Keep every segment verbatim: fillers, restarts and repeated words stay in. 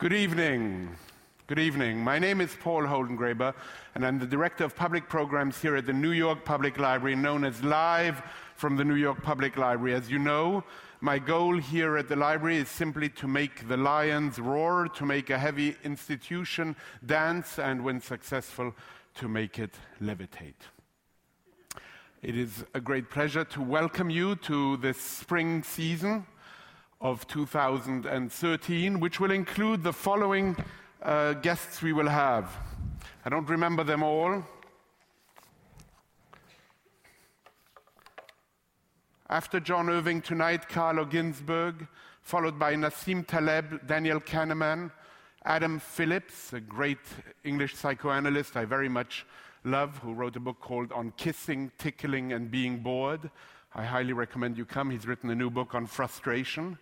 Good evening. Good evening. My name is Paul Holdengraber, and I'm the Director of Public Programs here at the New York Public Library, known as Live from the New York Public Library. As you know, my goal here at the library is simply to make the lions roar, to make a heavy institution dance, and when successful, to make it levitate. It is a great pleasure to welcome you to this spring season of two thousand thirteen, which will include the following uh, guests we will have. I don't remember them all. After John Irving tonight, Carlo Ginzburg, followed by Nassim Taleb, Daniel Kahneman, Adam Phillips, a great English psychoanalyst I very much love, who wrote a book called On Kissing, Tickling, and Being Bored. I highly recommend you come. He's written a new book on frustration.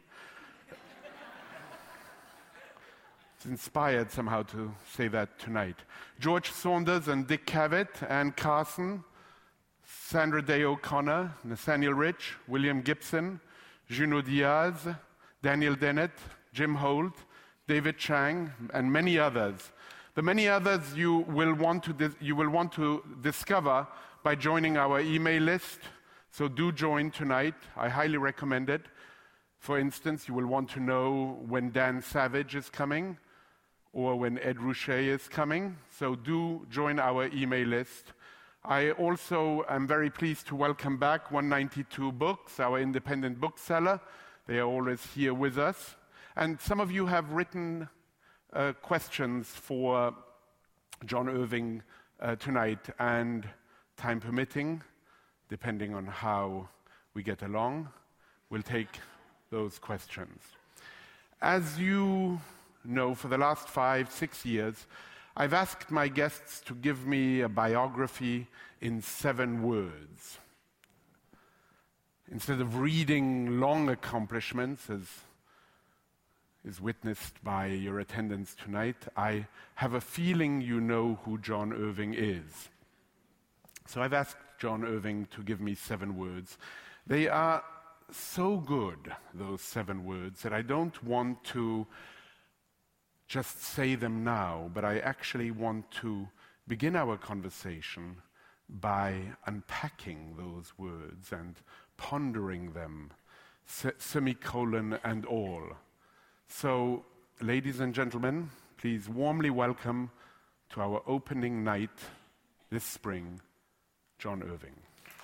It's inspired somehow to say that tonight. George Saunders and Dick Cavett, Anne Carson, Sandra Day O'Connor, Nathaniel Rich, William Gibson, Junot Diaz, Daniel Dennett, Jim Holt, David Chang, and many others. The many others you will want to dis- you will want to discover by joining our email list. So do join tonight. I highly recommend it. For instance, you will want to know when Dan Savage is coming or when Ed Ruscha is coming. So do join our email list. I also am very pleased to welcome back one ninety-two Books, our independent bookseller. They are always here with us. And some of you have written uh, questions for John Irving uh, tonight, and time permitting, depending on how we get along, we'll take those questions. As you know, for the last five, six years, I've asked my guests to give me a biography in seven words. Instead of reading long accomplishments, as is witnessed by your attendance tonight, I have a feeling you know who John Irving is. So I've asked John Irving to give me seven words. They are so good, those seven words, that I don't want to just say them now, but I actually want to begin our conversation by unpacking those words and pondering them, se- semicolon and all. So, ladies and gentlemen, please warmly welcome to our opening night this spring, John Irving.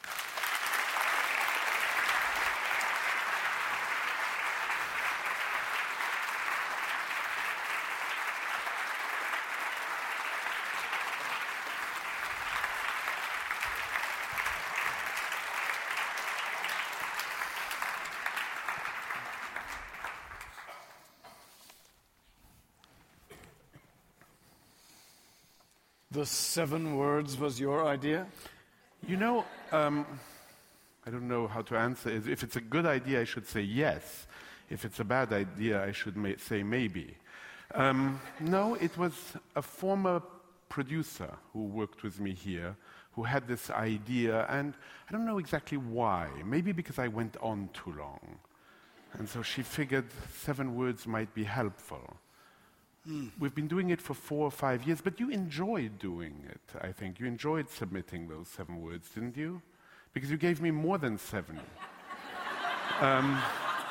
The seven words was your idea? You know, um, I don't know how to answer. If it's a good idea, I should say yes. If it's a bad idea, I should ma- say maybe. Um, no, it was a former producer who worked with me here who had this idea, and I don't know exactly why. Maybe because I went on too long. And so she figured seven words might be helpful. Mm. We've been doing it for four or five years, but you enjoyed doing it, I think. You enjoyed submitting those seven words, didn't you? Because you gave me more than seven. um,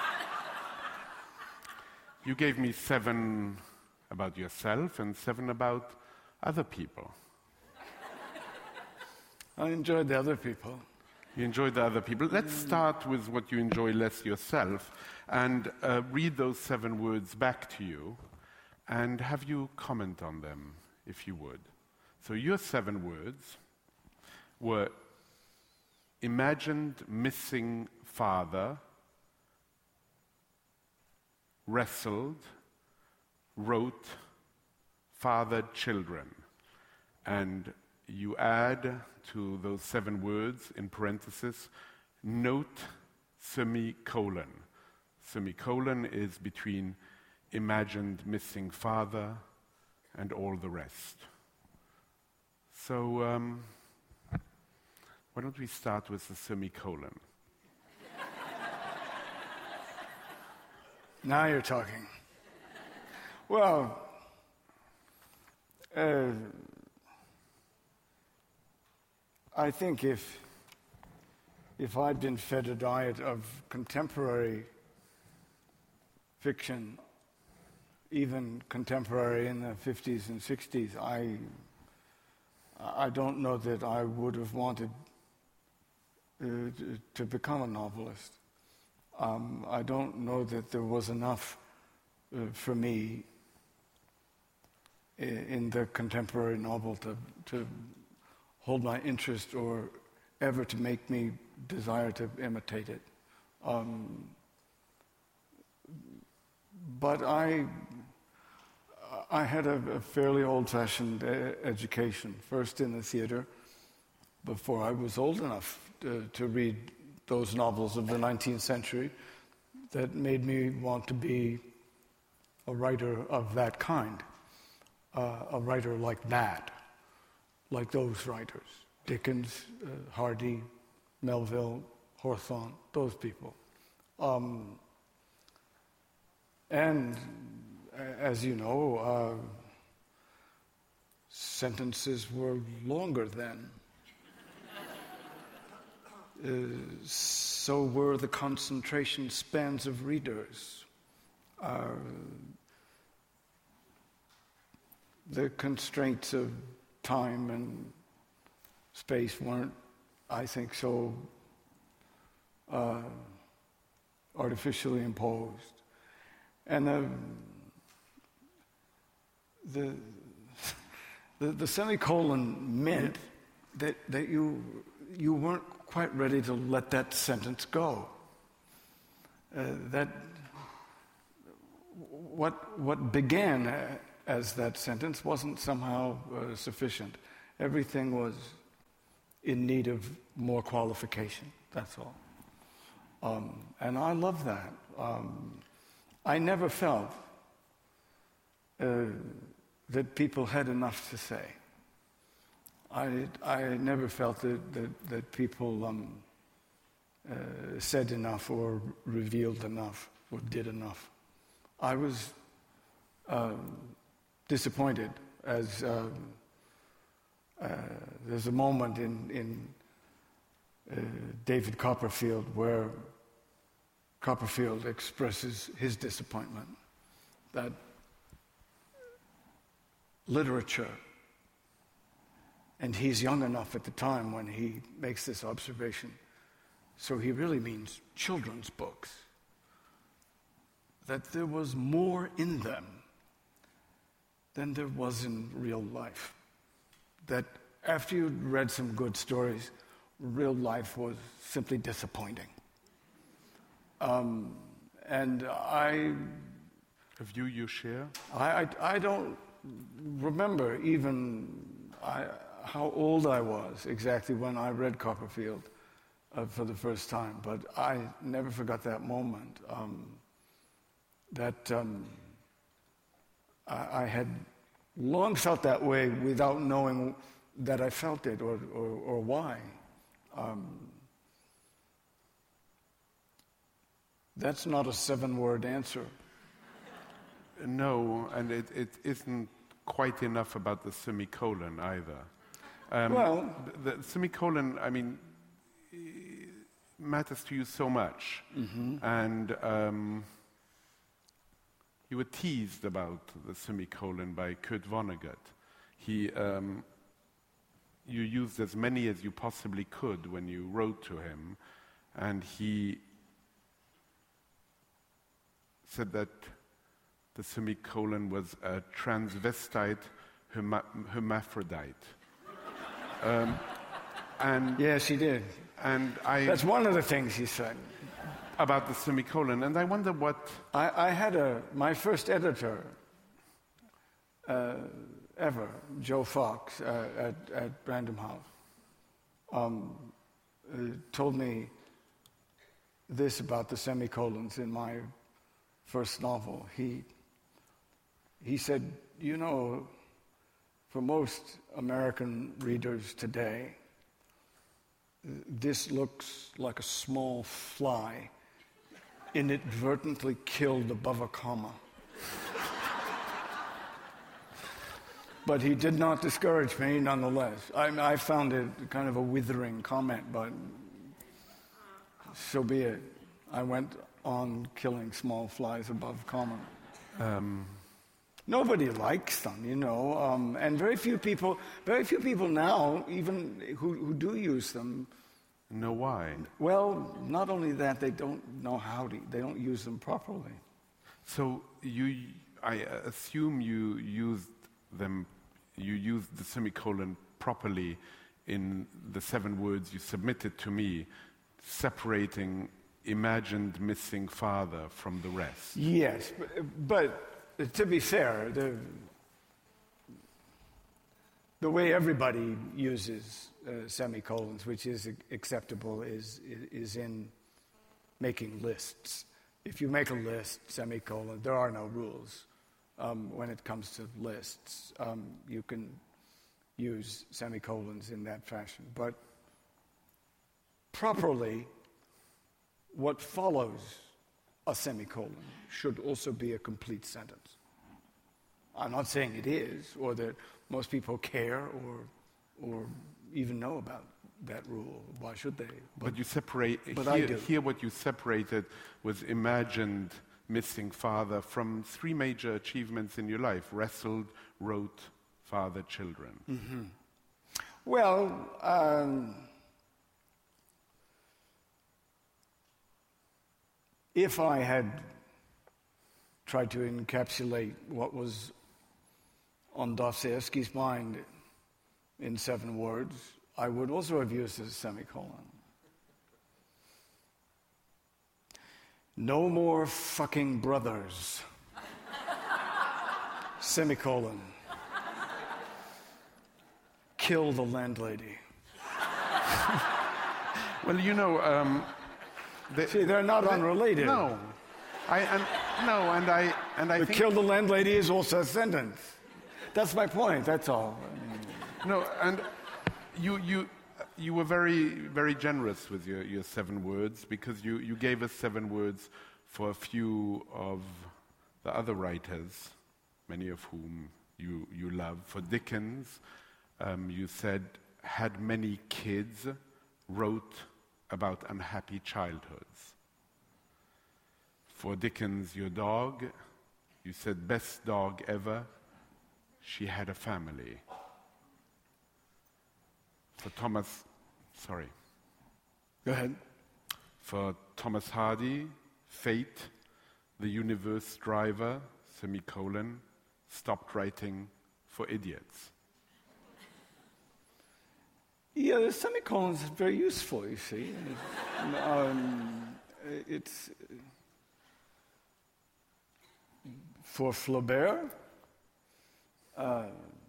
you gave me seven about yourself and seven about other people. I enjoyed the other people. You enjoyed the other people. Let's start with what you enjoy less yourself and uh, read those seven words back to you. And have you comment on them, if you would. So your seven words were imagined missing father, wrestled, wrote, fathered children. And you add to those seven words, in parenthesis, note semicolon. Semicolon is between imagined missing father and all the rest. So um, why don't we start with the semicolon? Now you're talking. Well, uh, I think if if I'd been fed a diet of contemporary fiction, even contemporary in the fifties and sixties, I I don't know that I would have wanted uh, to become a novelist. Um, I don't know that there was enough uh, for me in the contemporary novel to, to hold my interest or ever to make me desire to imitate it. Um, but I, I had a, a fairly old-fashioned uh, education, first in the theater, before I was old enough to, to read those novels of the nineteenth century that made me want to be a writer of that kind. Uh, a writer like that, like those writers, Dickens, uh, Hardy, Melville, Hawthorne, those people. Um, and uh, as you know, uh, sentences were longer then. uh, so were the concentration spans of readers. Uh, The constraints of time and space weren't, I think, so uh, artificially imposed. And the, the, the, the semicolon meant that, that you, you weren't quite ready to let that sentence go. Uh, that what, what began uh, as that sentence wasn't somehow uh, sufficient. Everything was in need of more qualification, that's all. Um, and I love that. Um, I never felt uh, that people had enough to say. I, I never felt that, that, that people um, uh, said enough or revealed enough or did enough. I was uh, disappointed as uh, uh, there's a moment in, in uh, David Copperfield where Copperfield expresses his disappointment that literature, and he's young enough at the time when he makes this observation, so he really means children's books, that there was more in them than there was in real life. That after you'd read some good stories, real life was simply disappointing. Um, and I... A view you share? I, I, I don't remember even I, how old I was exactly when I read Copperfield uh, for the first time, but I never forgot that moment. Um, that... Um, I had long felt that way without knowing that I felt it or, or, or why. Um, that's not a seven-word answer. No, and it, it isn't quite enough about the semicolon either. Um, well... The, the semicolon, I mean, matters to you so much. Mm-hmm. And... Um, You were teased about the semicolon by Kurt Vonnegut. He, um, you used as many as you possibly could when you wrote to him, and he said that the semicolon was a transvestite herma- hermaphrodite. um, and yes, he did. And I. That's one of the things he said. About the semicolon, and I wonder what... I, I had a, my first editor uh, ever, Joe Fox, uh, at, at Random House, um, uh, told me this about the semicolons in my first novel. He, he said, you know, for most American readers today, this looks like a small fly inadvertently killed above a comma. But he did not discourage me nonetheless. I, I found it kind of a withering comment, but so be it. I went on killing small flies above common. Um, Nobody likes them, you know, um, and very few people, very few people now, even who, who do use them. know why? Well, not only that, they don't know how to. They don't use them properly. So you, I assume you used them. You used the semicolon properly in the seven words you submitted to me, separating imagined missing father from the rest. Yes, but, but to be fair, the, the way everybody uses uh, semicolons, which is acceptable, is, is in making lists. If you make a list, semicolon, there are no rules um, when it comes to lists. Um, you can use semicolons in that fashion. But properly, what follows a semicolon should also be a complete sentence. I'm not saying it is, or that most people care or or even know about that rule. Why should they? But, but you separate, but here, I do. here what you separated was imagined missing father from three major achievements in your life: wrestled, wrote, father, children. Mm-hmm. Well, um, if I had tried to encapsulate what was on Dostoevsky's mind in seven words, I would also have used a semicolon. No more fucking brothers. Semicolon. Kill the landlady. Well, you know, um, they, See, they're not they, unrelated. No, I and no, and I and I But think kill the landlady is also a sentence. That's my point. That's all. I mean, no, and you you you were very very generous with your, your seven words, because you, you gave us seven words for a few of the other writers, many of whom you you love. For Dickens, um, you said had many kids, wrote about unhappy childhoods. For Dickens, your dog, you said best dog ever, she had a family. For Thomas, sorry. Go ahead. For Thomas Hardy, fate, the universe driver, semicolon, stopped writing for idiots. Yeah, the semicolons is very useful, you see. um, it's for Flaubert, uh,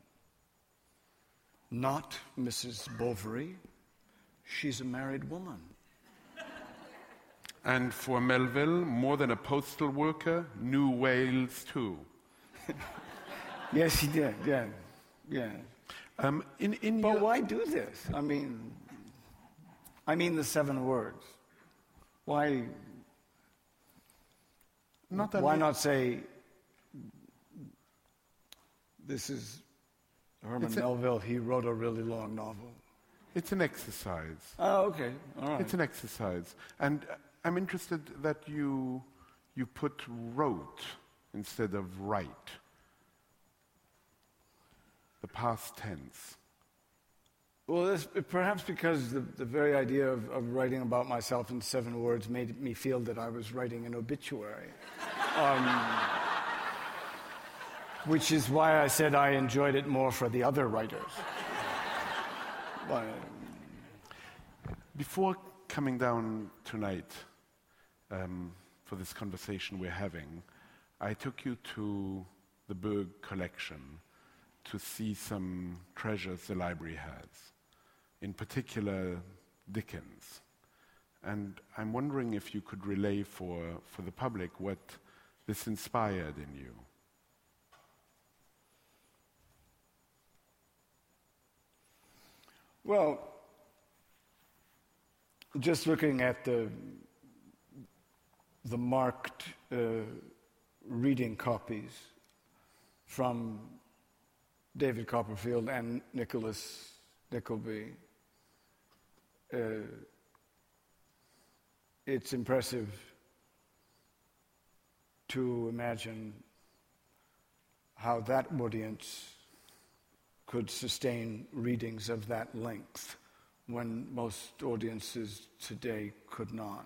not Missus Bovary. She's a married woman. And for Melville, more than a postal worker, knew Wales too. Yes, he did. Yeah, yeah. Um, in, in But your, why do this? I mean, I mean the seven words. Why? not Why only- not say? This is Herman It's a- Melville. He wrote a really long novel. It's an exercise. Oh, okay. All right. It's an exercise. And uh, I'm interested that you, you put wrote instead of write. The past tense. Well, this, perhaps because the, the very idea of, of writing about myself in seven words made me feel that I was writing an obituary. Um, which is why I said I enjoyed it more for the other writers. But, Before coming down tonight um, for this conversation we're having, I took you to the Berg collection to see some treasures the library has, in particular Dickens. And I'm wondering if you could relay for, for the public what this inspired in you. well, just looking at the the marked uh, reading copies from David Copperfield and Nicholas Nickleby. Uh, it's impressive to imagine how that audience could sustain readings of that length when most audiences today could not.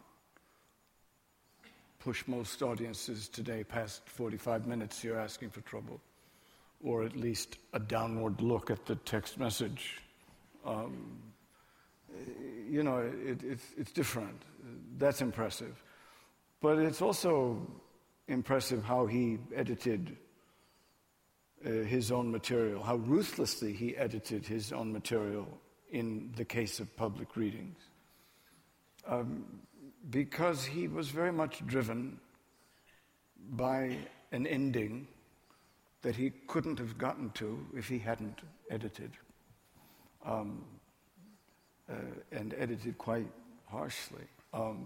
Push most audiences today past forty-five minutes, you're asking for trouble, or at least a downward look at the text message. Um, you know, it, it's, it's different. That's impressive. But it's also impressive how he edited uh, his own material, how ruthlessly he edited his own material in the case of public readings. Um, because he was very much driven by an ending that he couldn't have gotten to if he hadn't edited, um, uh, and edited quite harshly. Um,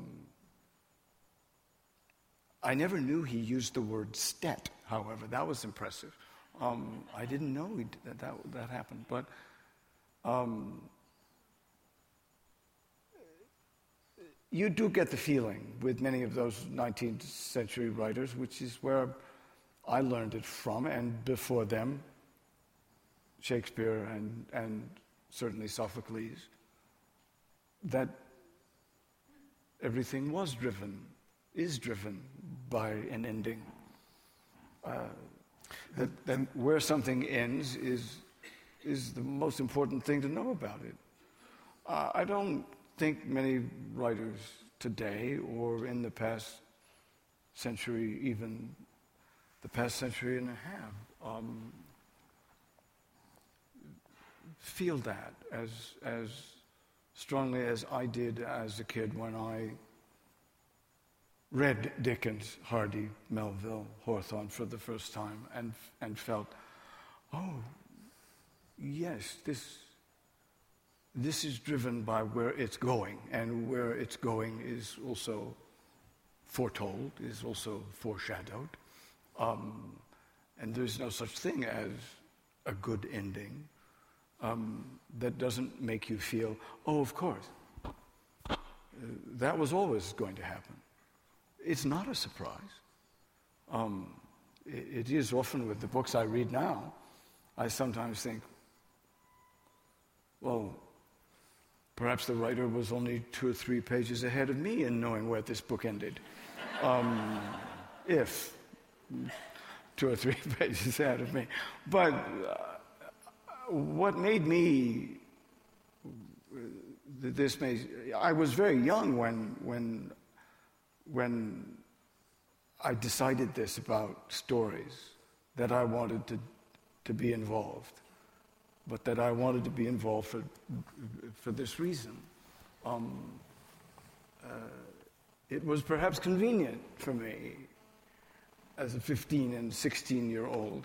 I never knew he used the word stet, however. That was impressive. Um, I didn't know he, that, that that happened. But um, you do get the feeling with many of those nineteenth century writers, which is where I learned it from, and before them, Shakespeare and, and certainly Sophocles, that everything was driven, is driven by an ending. Uh, that, that where something ends is, is the most important thing to know about it. Uh, I don't think many writers today, or in the past century, even the past century and a half, um, feel that as as strongly as I did as a kid when I read Dickens, Hardy, Melville, Hawthorne for the first time, and and felt, oh, yes, this this is driven by where it's going, and where it's going is also foretold, is also foreshadowed. Um, and there's no such thing as a good ending um, that doesn't make you feel, oh, of course, uh, that was always going to happen. It's not a surprise. Um, it, it is often with the books I read now, I sometimes think, well, perhaps the writer was only two or three pages ahead of me in knowing where this book ended. Um, if two or three pages ahead of me. But uh, what made me, this may, I was very young when, when, when I decided this about stories, that I wanted to, to be involved, but that I wanted to be involved for, for this reason. Um, uh, it was perhaps convenient for me as a fifteen and sixteen year old,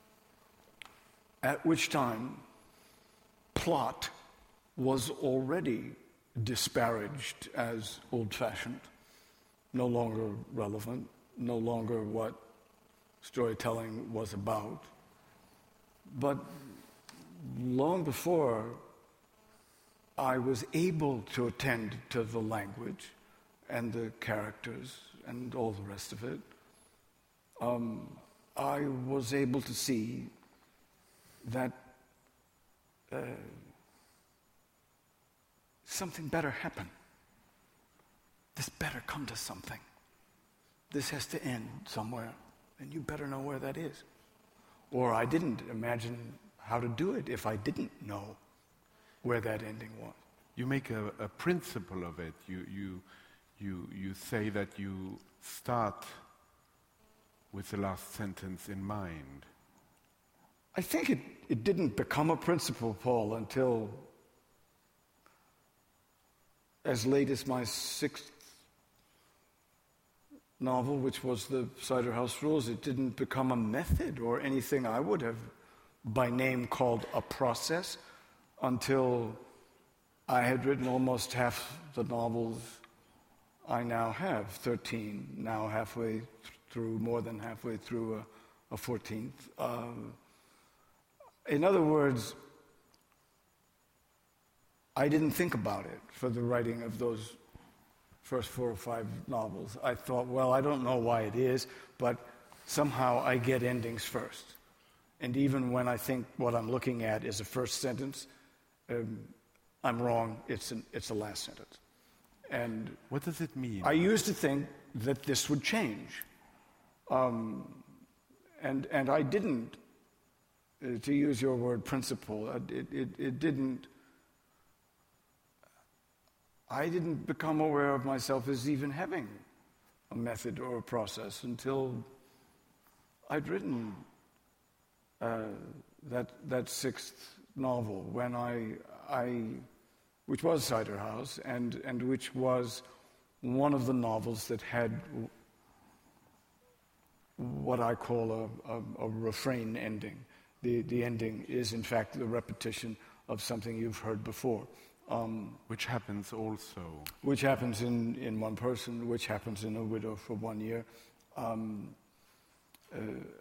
at which time plot was already disparaged as old-fashioned, no longer relevant, no longer what storytelling was about. But long before I was able to attend to the language and the characters and all the rest of it, um, I was able to see that uh, something better happened. This better come to something. This has to end somewhere, and you better know where that is. Or I didn't imagine how to do it if I didn't know where that ending was. You make a, a principle of it. You, you, you, you say that you start with the last sentence in mind. I think it, it didn't become a principle, Paul, until as late as my sixth novel, which was The Cider House Rules. It didn't become a method or anything I would have by name called a process until I had written almost half the novels I now have, thirteen, now halfway through, more than halfway through a, a fourteenth. Um, in other words, I didn't think about it for the writing of those first four or five novels. I thought, well, I don't know why it is, but somehow I get endings first. And even when I think what I'm looking at is a first sentence, um, I'm wrong, it's, an, it's a last sentence. And what does it mean? I used to think that this would change. Um, and, and I didn't, uh, to use your word, principle, it, it, it didn't, I didn't become aware of myself as even having a method or a process until I'd written uh, that that sixth novel, when I, I, which was Cider House, and and which was one of the novels that had what I call a, a, a refrain ending. The the ending is in fact the repetition of something you've heard before. Um, which happens also. Which happens in, in one person, which happens in A Widow for One Year. Um, uh,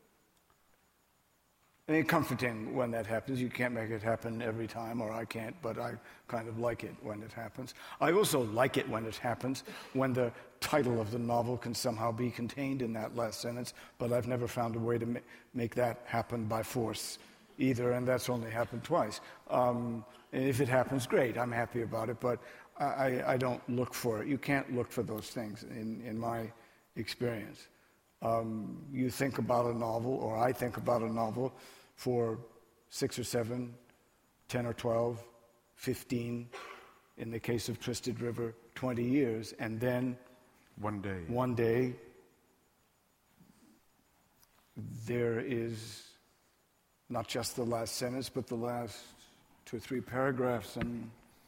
I mean, comforting when that happens. You can't make it happen every time, or I can't, but I kind of like it when it happens. I also like it when it happens, when the title of the novel can somehow be contained in that last sentence, but I've never found a way to ma- make that happen by force either, and that's only happened twice. Um, and if it happens, great, I'm happy about it, but I, I don't look for it. You can't look for those things in, in my experience. Um, you think about a novel, or I think about a novel, for six or seven, ten or twelve, fifteen, in the case of Twisted River, twenty years, and then one day, one day, there is not just the last sentence, but the last two or three paragraphs, and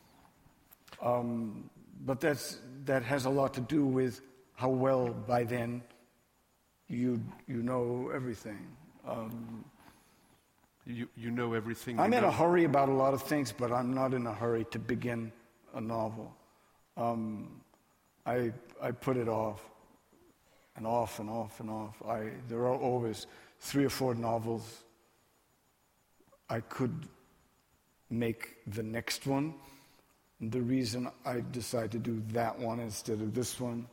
um, but that's that has a lot to do with how well by then you you know everything. Um, you you know everything. I'm you in know. a hurry about a lot of things, but I'm not in a hurry to begin a novel. Um, I I put it off and off and off and off. I there are always three or four novels I could make the next one. The reason I decide to do that one instead of this one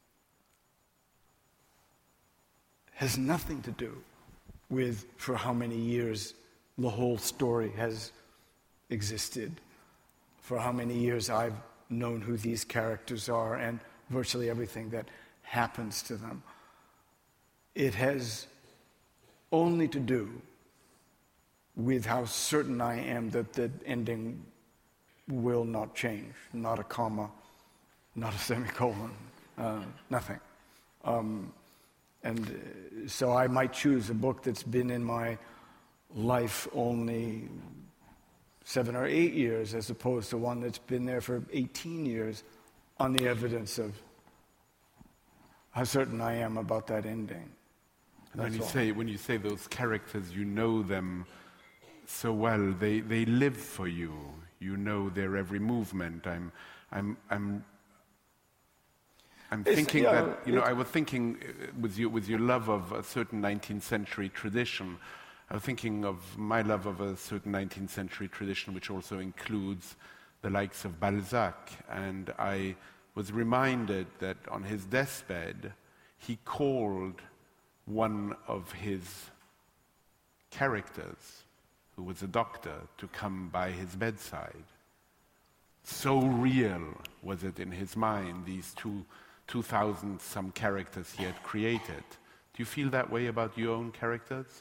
has nothing to do with for how many years the whole story has existed, for how many years I've known who these characters are and virtually everything that happens to them. It has only to do with how certain I am that the ending will not change, not a comma, not a semicolon, uh, nothing. Um, and uh, so I might choose a book that's been in my life only seven or eight years as opposed to one that's been there for eighteen years on the evidence of how certain I am about that ending. And when you all. say when you say those characters, you know them so well. They they live for you. You know their every movement. I'm I'm I'm I'm It's- thinking yeah, that you know it- I was thinking uh, with you with your love of a certain nineteenth century tradition. I was thinking of my love of a certain nineteenth century tradition, which also includes the likes of Balzac. And I was reminded that on his deathbed, he called one of his characters, who was a doctor, to come by his bedside. So real was it in his mind, these two, two thousand some characters he had created. Do you feel that way about your own characters?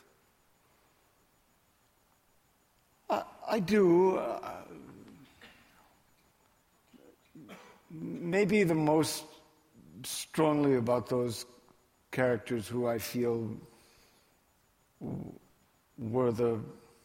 I, I do. Uh, maybe the most strongly about those characters who I feel w- were the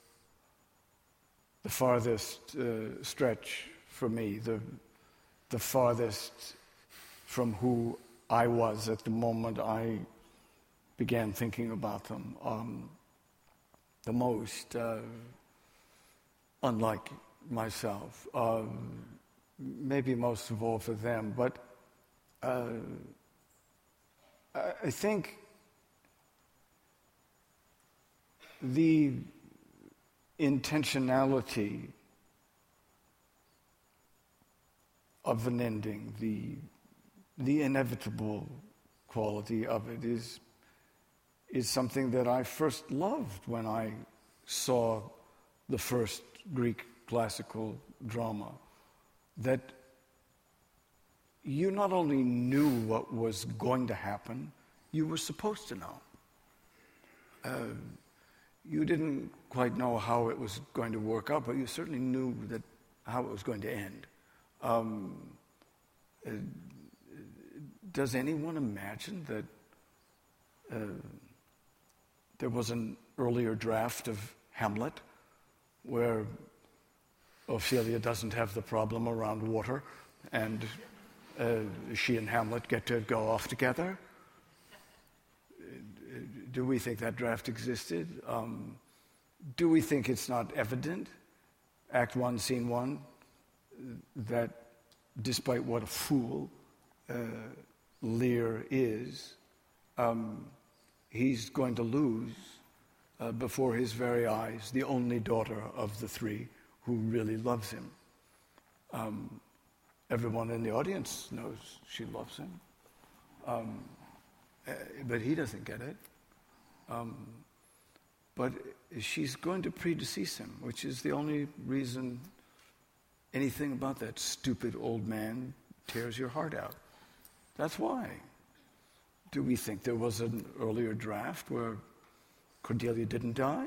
the farthest uh, stretch for me, the the farthest from who I was at the moment I began thinking about them. Um, the most uh, unlike myself, um, maybe most of all for them, but uh, I, I think the intentionality of an ending, the, the inevitable quality of it is, is something that I first loved when I saw the first Greek classical drama. That you not only knew what was going to happen, you were supposed to know. Uh, you didn't quite know how it was going to work out, but you certainly knew that how it was going to end. Um, uh, does anyone imagine that uh, there was an earlier draft of Hamlet where Ophelia doesn't have the problem around water and uh, she and Hamlet get to go off together? Do we think that draft existed? Um, do we think it's not evident, Act One, Scene One, that despite what a fool uh, Lear is, um, he's going to lose uh, before his very eyes the only daughter of the three who really loves him. Um, everyone in the audience knows she loves him, um, uh, but he doesn't get it. Um, but she's going to predecease him, which is the only reason anything about that stupid old man tears your heart out. That's why. Do we think there was an earlier draft where Cordelia didn't die?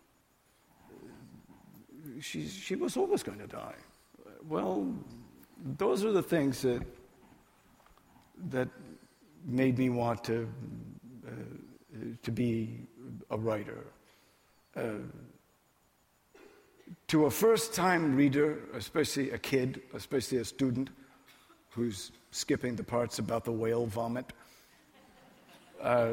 She, she was always going to die. Well, those are the things that that made me want to uh, to be a writer. Uh, to a first-time reader, especially a kid, especially a student who's skipping the parts about the whale vomit, uh,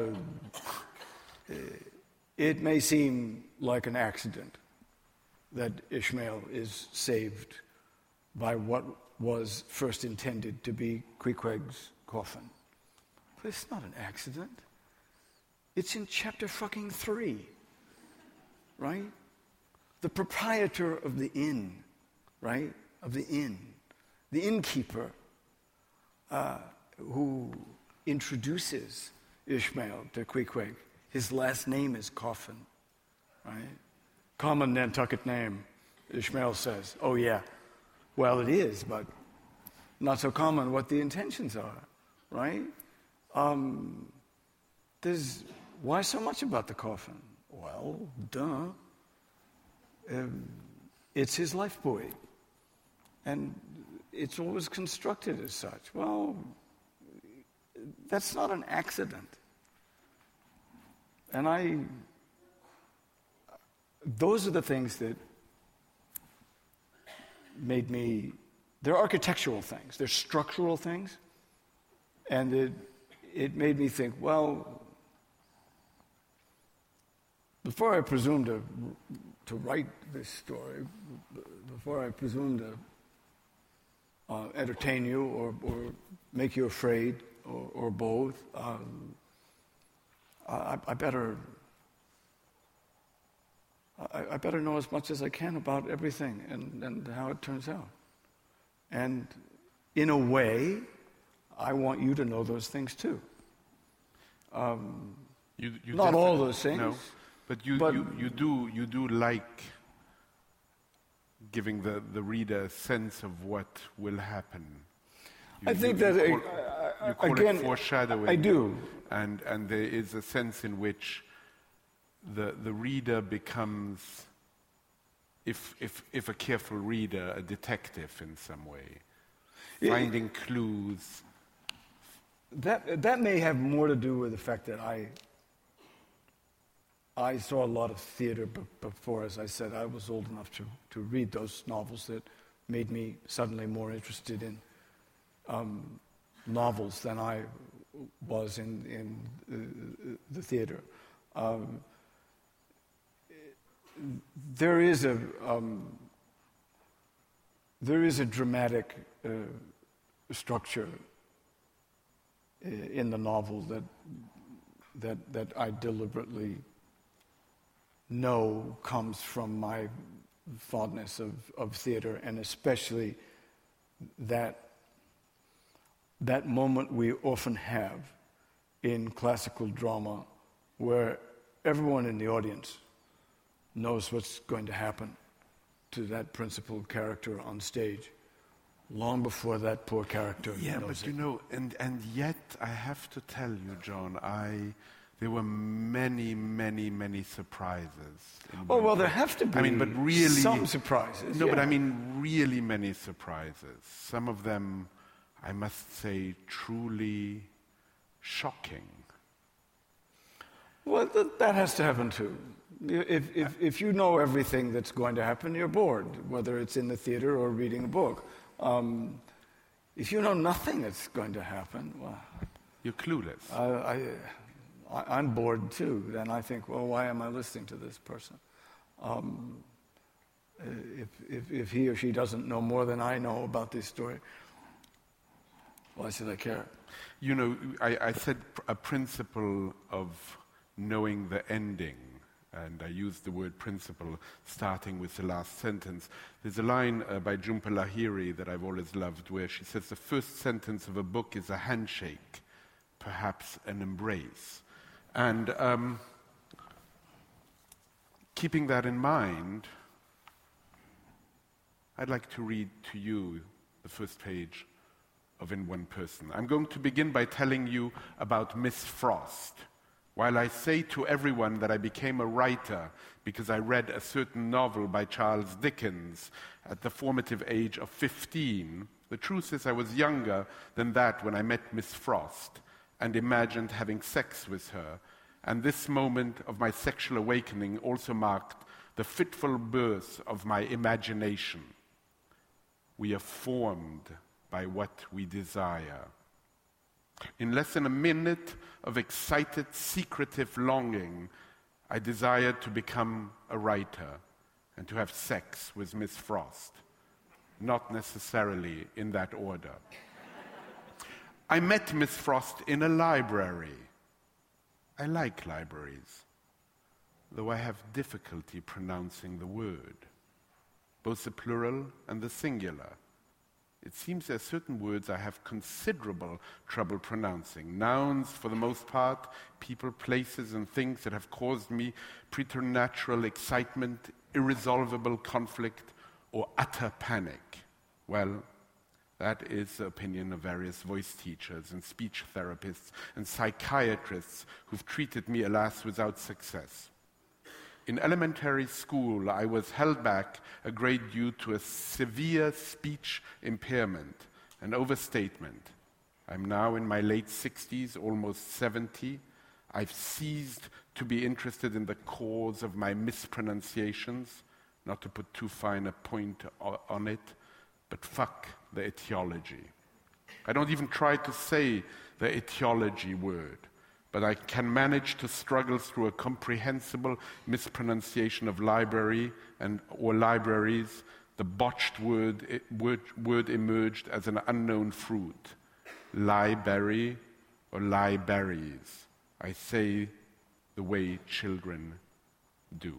it may seem like an accident that Ishmael is saved by what was first intended to be Queequeg's coffin. But it's not an accident. It's in chapter fucking three, right? The proprietor of the inn, right? Of the inn. The innkeeper uh, who introduces Ishmael to Queequeg. His last name is Coffin, right? Common Nantucket name, Ishmael says. Oh, yeah. Well, it is, but not so common what the intentions are, right? Um, there's... Why so much about the coffin? Well, duh. Um, it's his lifebuoy. And it's always constructed as such. Well, that's not an accident. And I... Those are the things that made me... They're architectural things. They're structural things. And it, it made me think, well... Before I presume to to write this story, before I presume to uh, entertain you or, or make you afraid or, or both, um, I, I better I, I better know as much as I can about everything and, and how it turns out. And in a way, I want you to know those things too. Um, you, you not all those things. No. But you, But- you, you do you do like giving the, the reader a sense of what will happen. You, I think you, that, you uh, call, uh, you call again, it foreshadowing. I do. And and there is a sense in which the the reader becomes, if if if a careful reader, a detective in some way, Yeah. finding clues. That that may have more to do with the fact that I I saw a lot of theater b- before, as I said. I was old enough to, to read those novels that made me suddenly more interested in um, novels than I was in, in uh, the theater. Um, there is a um, there is a dramatic uh, structure i- in the novel that that that I deliberately know comes from my fondness of, of theater, and especially that that moment we often have in classical drama where everyone in the audience knows what's going to happen to that principal character on stage long before that poor character Yeah, knows but it. you know, and, and yet I have to tell you, John, I there were many, many, many surprises. in Oh, well, One there Cut. have to be I mean, but really, some surprises. No, but yeah. I mean really many surprises. Some of them, I must say, truly shocking. Well, th- that has to happen too. If, if, if you know everything that's going to happen, you're bored, whether it's in the theater or reading a book. Um, if you know nothing that's going to happen, well, You're clueless. I, I, I'm bored too. And I think, well, why am I listening to this person? Um, if, if, if he or she doesn't know more than I know about this story, why should I care? You know, I, I said pr- a principle of knowing the ending, and I used the word principle starting with the last sentence. There's a line uh, by Jhumpa Lahiri that I've always loved where she says the first sentence of a book is a handshake, perhaps an embrace. And um, keeping that in mind, I'd like to read to you the first page of In One Person. I'm going to begin by telling you about Miss Frost. While I say to everyone that I became a writer because I read a certain novel by Charles Dickens at the formative age of fifteen, the truth is I was younger than that when I met Miss Frost and imagined having sex with her. And this moment of my sexual awakening also marked the fitful birth of my imagination. We are formed by what we desire. In less than a minute of excited, secretive longing, I desired to become a writer and to have sex with Miss Frost. Not necessarily in that order. I met Miss Frost in a library. I like libraries, though I have difficulty pronouncing the word, both the plural and the singular. It seems there are certain words I have considerable trouble pronouncing. Nouns, for the most part, people, places, and things that have caused me preternatural excitement, irresolvable conflict, or utter panic. Well, that is the opinion of various voice teachers and speech therapists and psychiatrists who've treated me, alas, without success. In elementary school, I was held back a grade due to a severe speech impairment, an overstatement. I'm now in my late sixties, almost seventy. I've ceased to be interested in the cause of my mispronunciations, not to put too fine a point o- on it, but fuck the etiology. I don't even try to say the etiology word, but I can manage to struggle through a comprehensible mispronunciation of library and or libraries. The botched word, it, word, word emerged as an unknown fruit. Library or libraries. I say the way children do.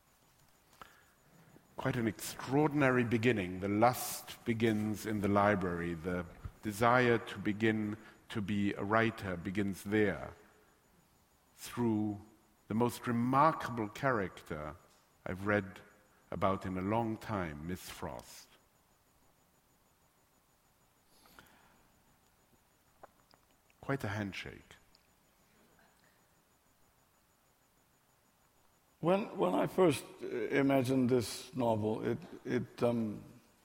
Quite an extraordinary beginning. The lust begins in the library. The desire to begin to be a writer begins there, through the most remarkable character I've read about in a long time, Miss Frost. Quite a handshake. When when I first uh, imagined this novel, it it, um,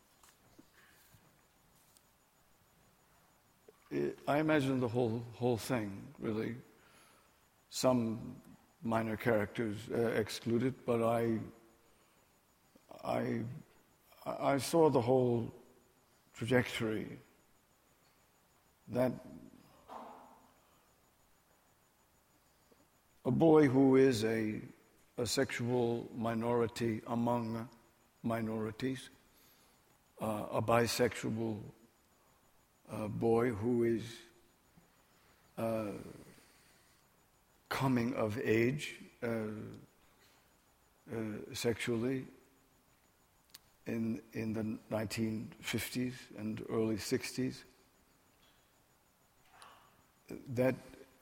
it I imagined the whole whole thing really. Some minor characters uh, excluded, but I I I saw the whole trajectory. That a boy who is a a sexual minority among minorities, uh, a bisexual uh, boy who is uh, coming of age uh, uh, sexually, in, in the nineteen fifties and early sixties, that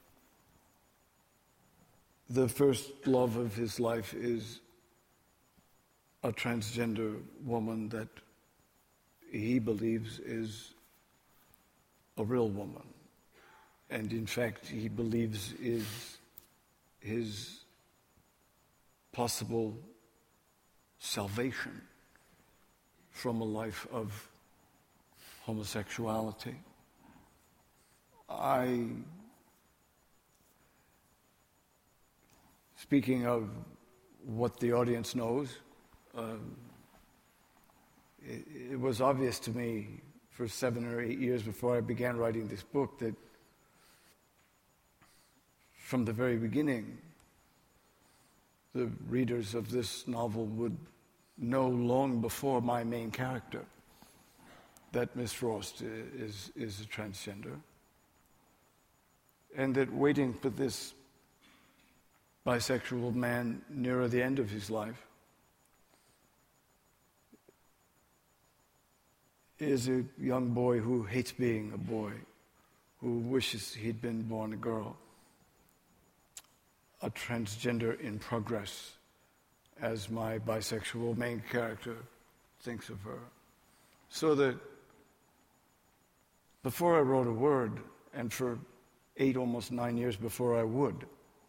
the first love of his life is a transgender woman that he believes is a real woman. And in fact, he believes is his possible salvation from a life of homosexuality. I, speaking of what the audience knows, uh, it, it was obvious to me for seven or eight years before I began writing this book that from the very beginning, the readers of this novel would know long before my main character that Miss Frost is, is a transgender, and that waiting for this bisexual man nearer the end of his life is a young boy who hates being a boy, who wishes he'd been born a girl, a transgender in progress, as my bisexual main character thinks of her. So that before I wrote a word, and for eight, almost nine years before I would,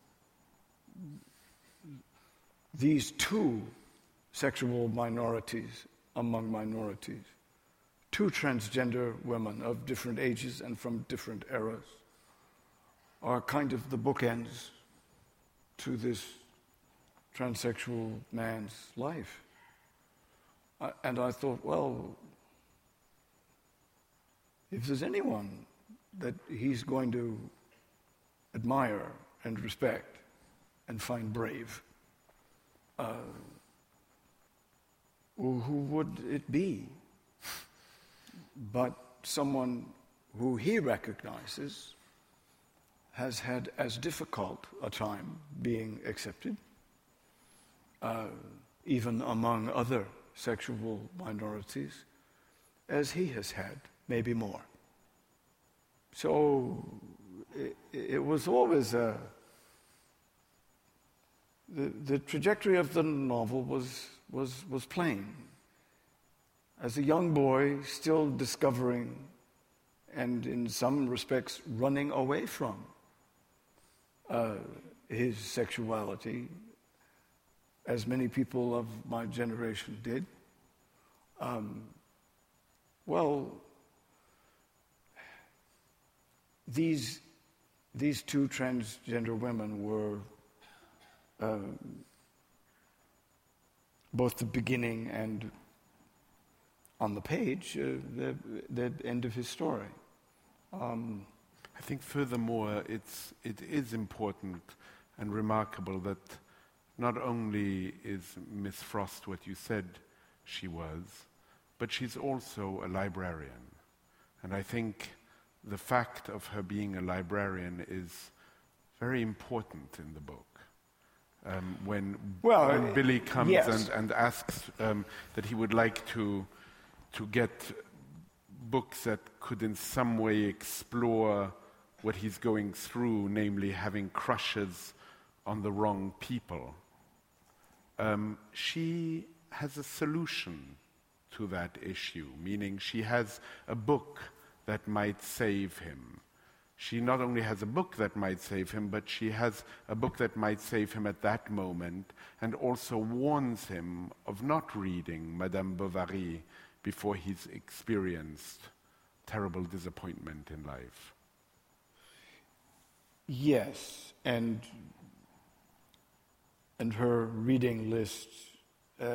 these two sexual minorities among minorities, two transgender women of different ages and from different eras, are kind of the bookends to this transsexual man's life. Uh, and I thought, well, if there's anyone that he's going to admire and respect and find brave, uh, well, who would it be? But someone who he recognizes has had as difficult a time being accepted, uh, even among other sexual minorities, as he has had, maybe more. So it, it was always a, the, the trajectory of the novel was, was, was plain. As a young boy, still discovering and in some respects running away from uh, his sexuality, as many people of my generation did, um, well, these, these two transgender women were uh, both the beginning and, on the page, uh, the, the end of his story. Um, I think furthermore, it's, it is important and remarkable that not only is Miss Frost what you said she was, but she's also a librarian. And I think the fact of her being a librarian is very important in the book. Um, when, well, when Billy comes yes. and, and asks um, that he would like to to get books that could in some way explore what he's going through, namely having crushes on the wrong people. Um, she has a solution to that issue, meaning she has a book that might save him. She not only has a book that might save him, but she has a book that might save him at that moment, and also warns him of not reading Madame Bovary before he's experienced terrible disappointment in life. Yes, and and her reading list, uh,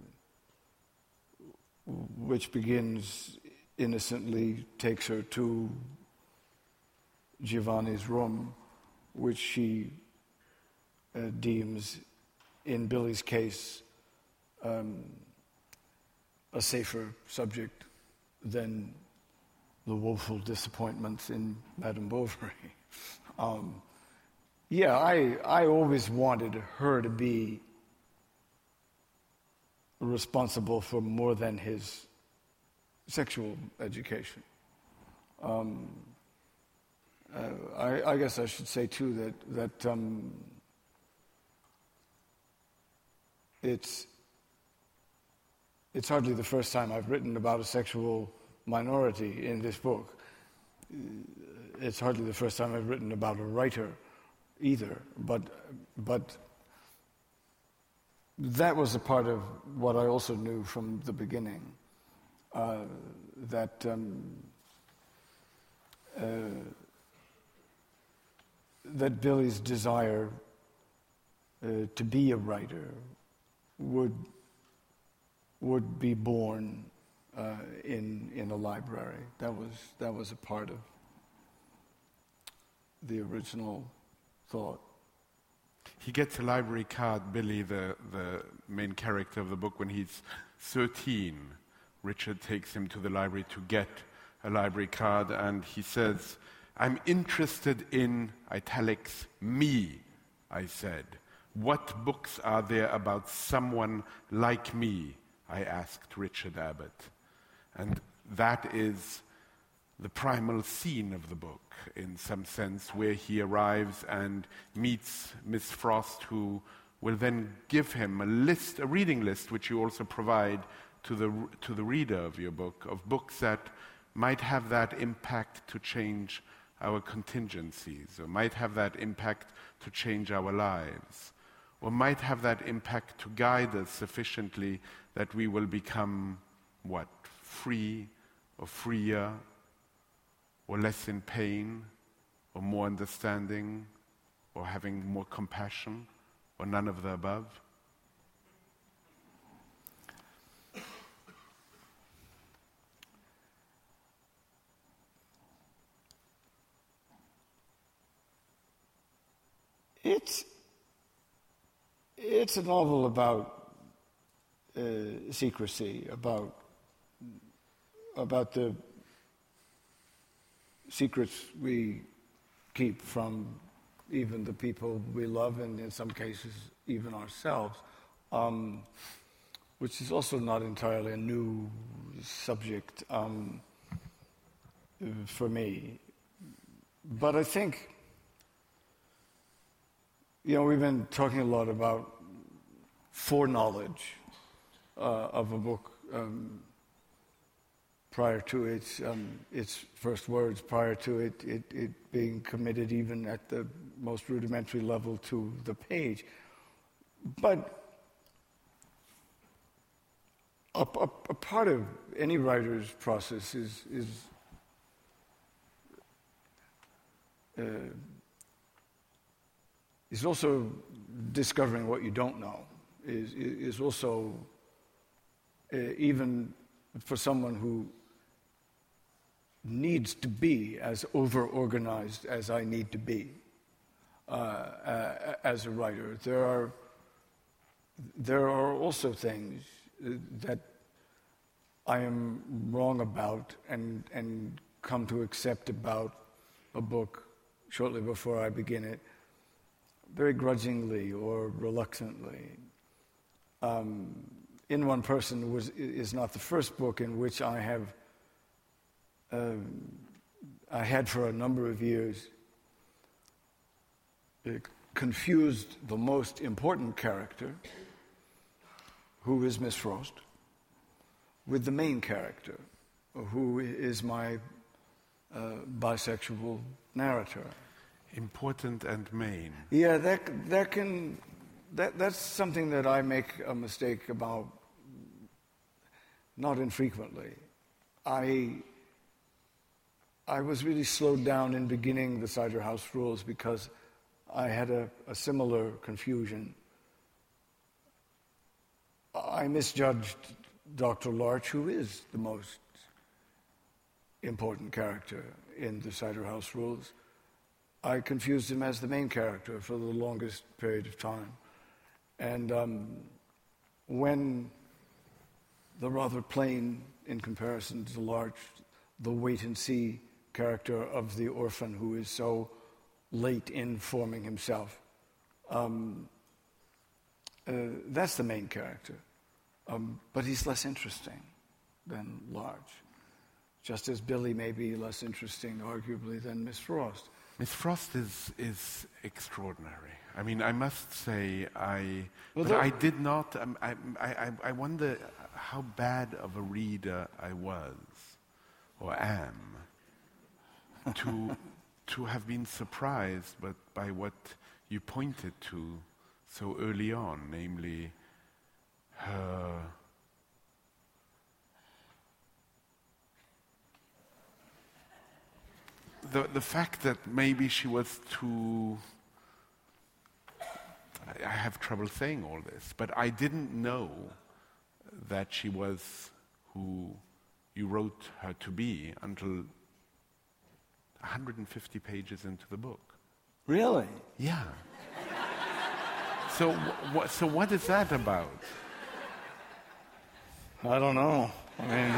which begins innocently, takes her to Giovanni's room, which she uh, deems, in Billy's case, um, a safer subject than the woeful disappointments in Madame Bovary. Um, yeah, I, I always wanted her to be responsible for more than his sexual education. Um, uh, I, I guess I should say too that that um, it's it's hardly the first time I've written about a sexual minority in this book. It's hardly the first time I've written about a writer either, but but that was a part of what I also knew from the beginning, uh, that um, uh, that Billy's desire uh, to be a writer would would be born uh, in in a library. That was that was a part of the original thought. He gets a library card, Billy, the, the main character of the book, when he's thirteen. Richard takes him to the library to get a library card, and he says, "I'm interested in," italics, "me," I said. "What books are there about someone like me?" I asked Richard Abbott. And that is the primal scene of the book, in some sense, where he arrives and meets Miss Frost, who will then give him a list, a reading list, which you also provide to the to the reader of your book, of books that might have that impact to change our contingencies, or might have that impact to change our lives, or might have that impact to guide us sufficiently that we will become, what, free or freer, or less in pain, or more understanding, or having more compassion, or none of the above? It's it's a novel about uh, secrecy, about about the secrets we keep from even the people we love, and in some cases even ourselves, um, which is also not entirely a new subject um, for me. But I think, you know, we've been talking a lot about foreknowledge uh, of a book um, prior to its um, its first words, prior to it, it it being committed even at the most rudimentary level to the page. But a, a, a part of any writer's process is is uh, is also discovering what you don't know. Is is also uh, even for someone who needs to be as over-organized as I need to be uh, uh, as a writer. There are there are also things that I am wrong about and and come to accept about a book shortly before I begin it, very grudgingly or reluctantly. Um, In One Person was is not the first book in which I have uh, I had for a number of years uh, confused the most important character, who is Miss Frost, with the main character, who is my uh, bisexual narrator. Important and main. Yeah, that that can that that's something that I make a mistake about not infrequently. I I was really slowed down in beginning the Cider House Rules because I had a, a similar confusion. I misjudged Doctor Larch, who is the most important character in the Cider House Rules. I confused him as the main character for the longest period of time. And um, when the rather plain, in comparison to Larch, the wait-and-see character of the orphan who is so late in forming himself, um, uh, that's the main character. Um, but he's less interesting than Large. Just as Billy may be less interesting, arguably, than Miss Frost. Miss Frost is is extraordinary. I mean, I must say, I Well, but there- I did not. Um, I, I I I wonder how bad of a reader I was, or am, to to have been surprised, but by what you pointed to so early on, namely her. The, the fact that maybe she was too, I, I have trouble saying all this, but I didn't know that she was who you wrote her to be until one hundred fifty pages into the book. Really? Yeah. So, wh- what, so what is that about? I don't know. I mean,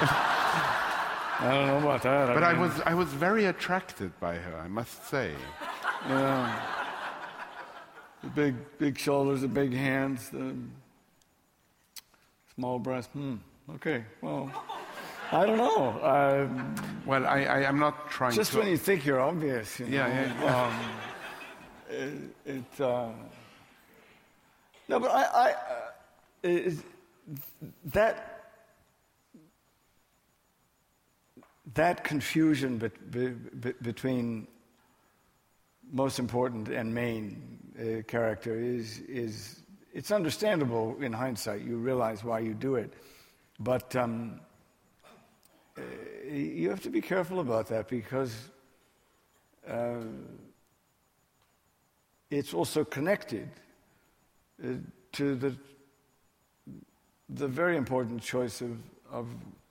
I don't know about that. But I mean, was, I was very attracted by her, I must say. Yeah. The big, big shoulders, the big hands, the small breast. Hmm. Okay. Well, I don't know. Um, Well, I, I am not trying just to. when you think you're obvious, you know. Yeah, yeah, yeah. Um, it, it uh, no, but I, I uh, it, that that confusion bet, be, be, between most important and main uh, character is is it's understandable in hindsight. You realize why you do it, but um, uh, you have to be careful about that because uh, it's also connected uh, to the the very important choice of of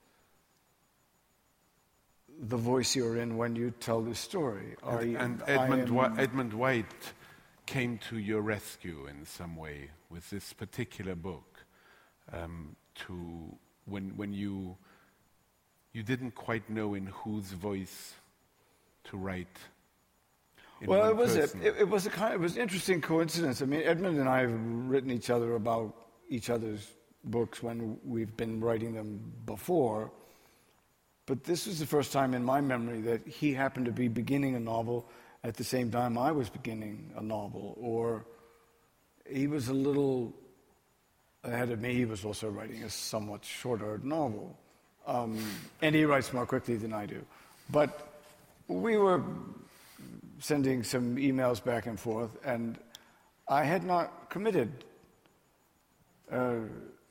the voice you're in when you tell the story. Are And, you- and I Edmund, am- Whi- Edmund White came to your rescue in some way with this particular book. Um, to when when you you didn't quite know in whose voice to write. In Well, one it was a, person. it, it was a kind it was an interesting coincidence. I mean, Edmund and I have written each other about each other's books when we've been writing them before. But this was the first time in my memory that he happened to be beginning a novel at the same time I was beginning a novel, or he was a little ahead of me. He was also writing a somewhat shorter novel, um, and he writes more quickly than I do. But we were sending some emails back and forth, and I had not committed uh,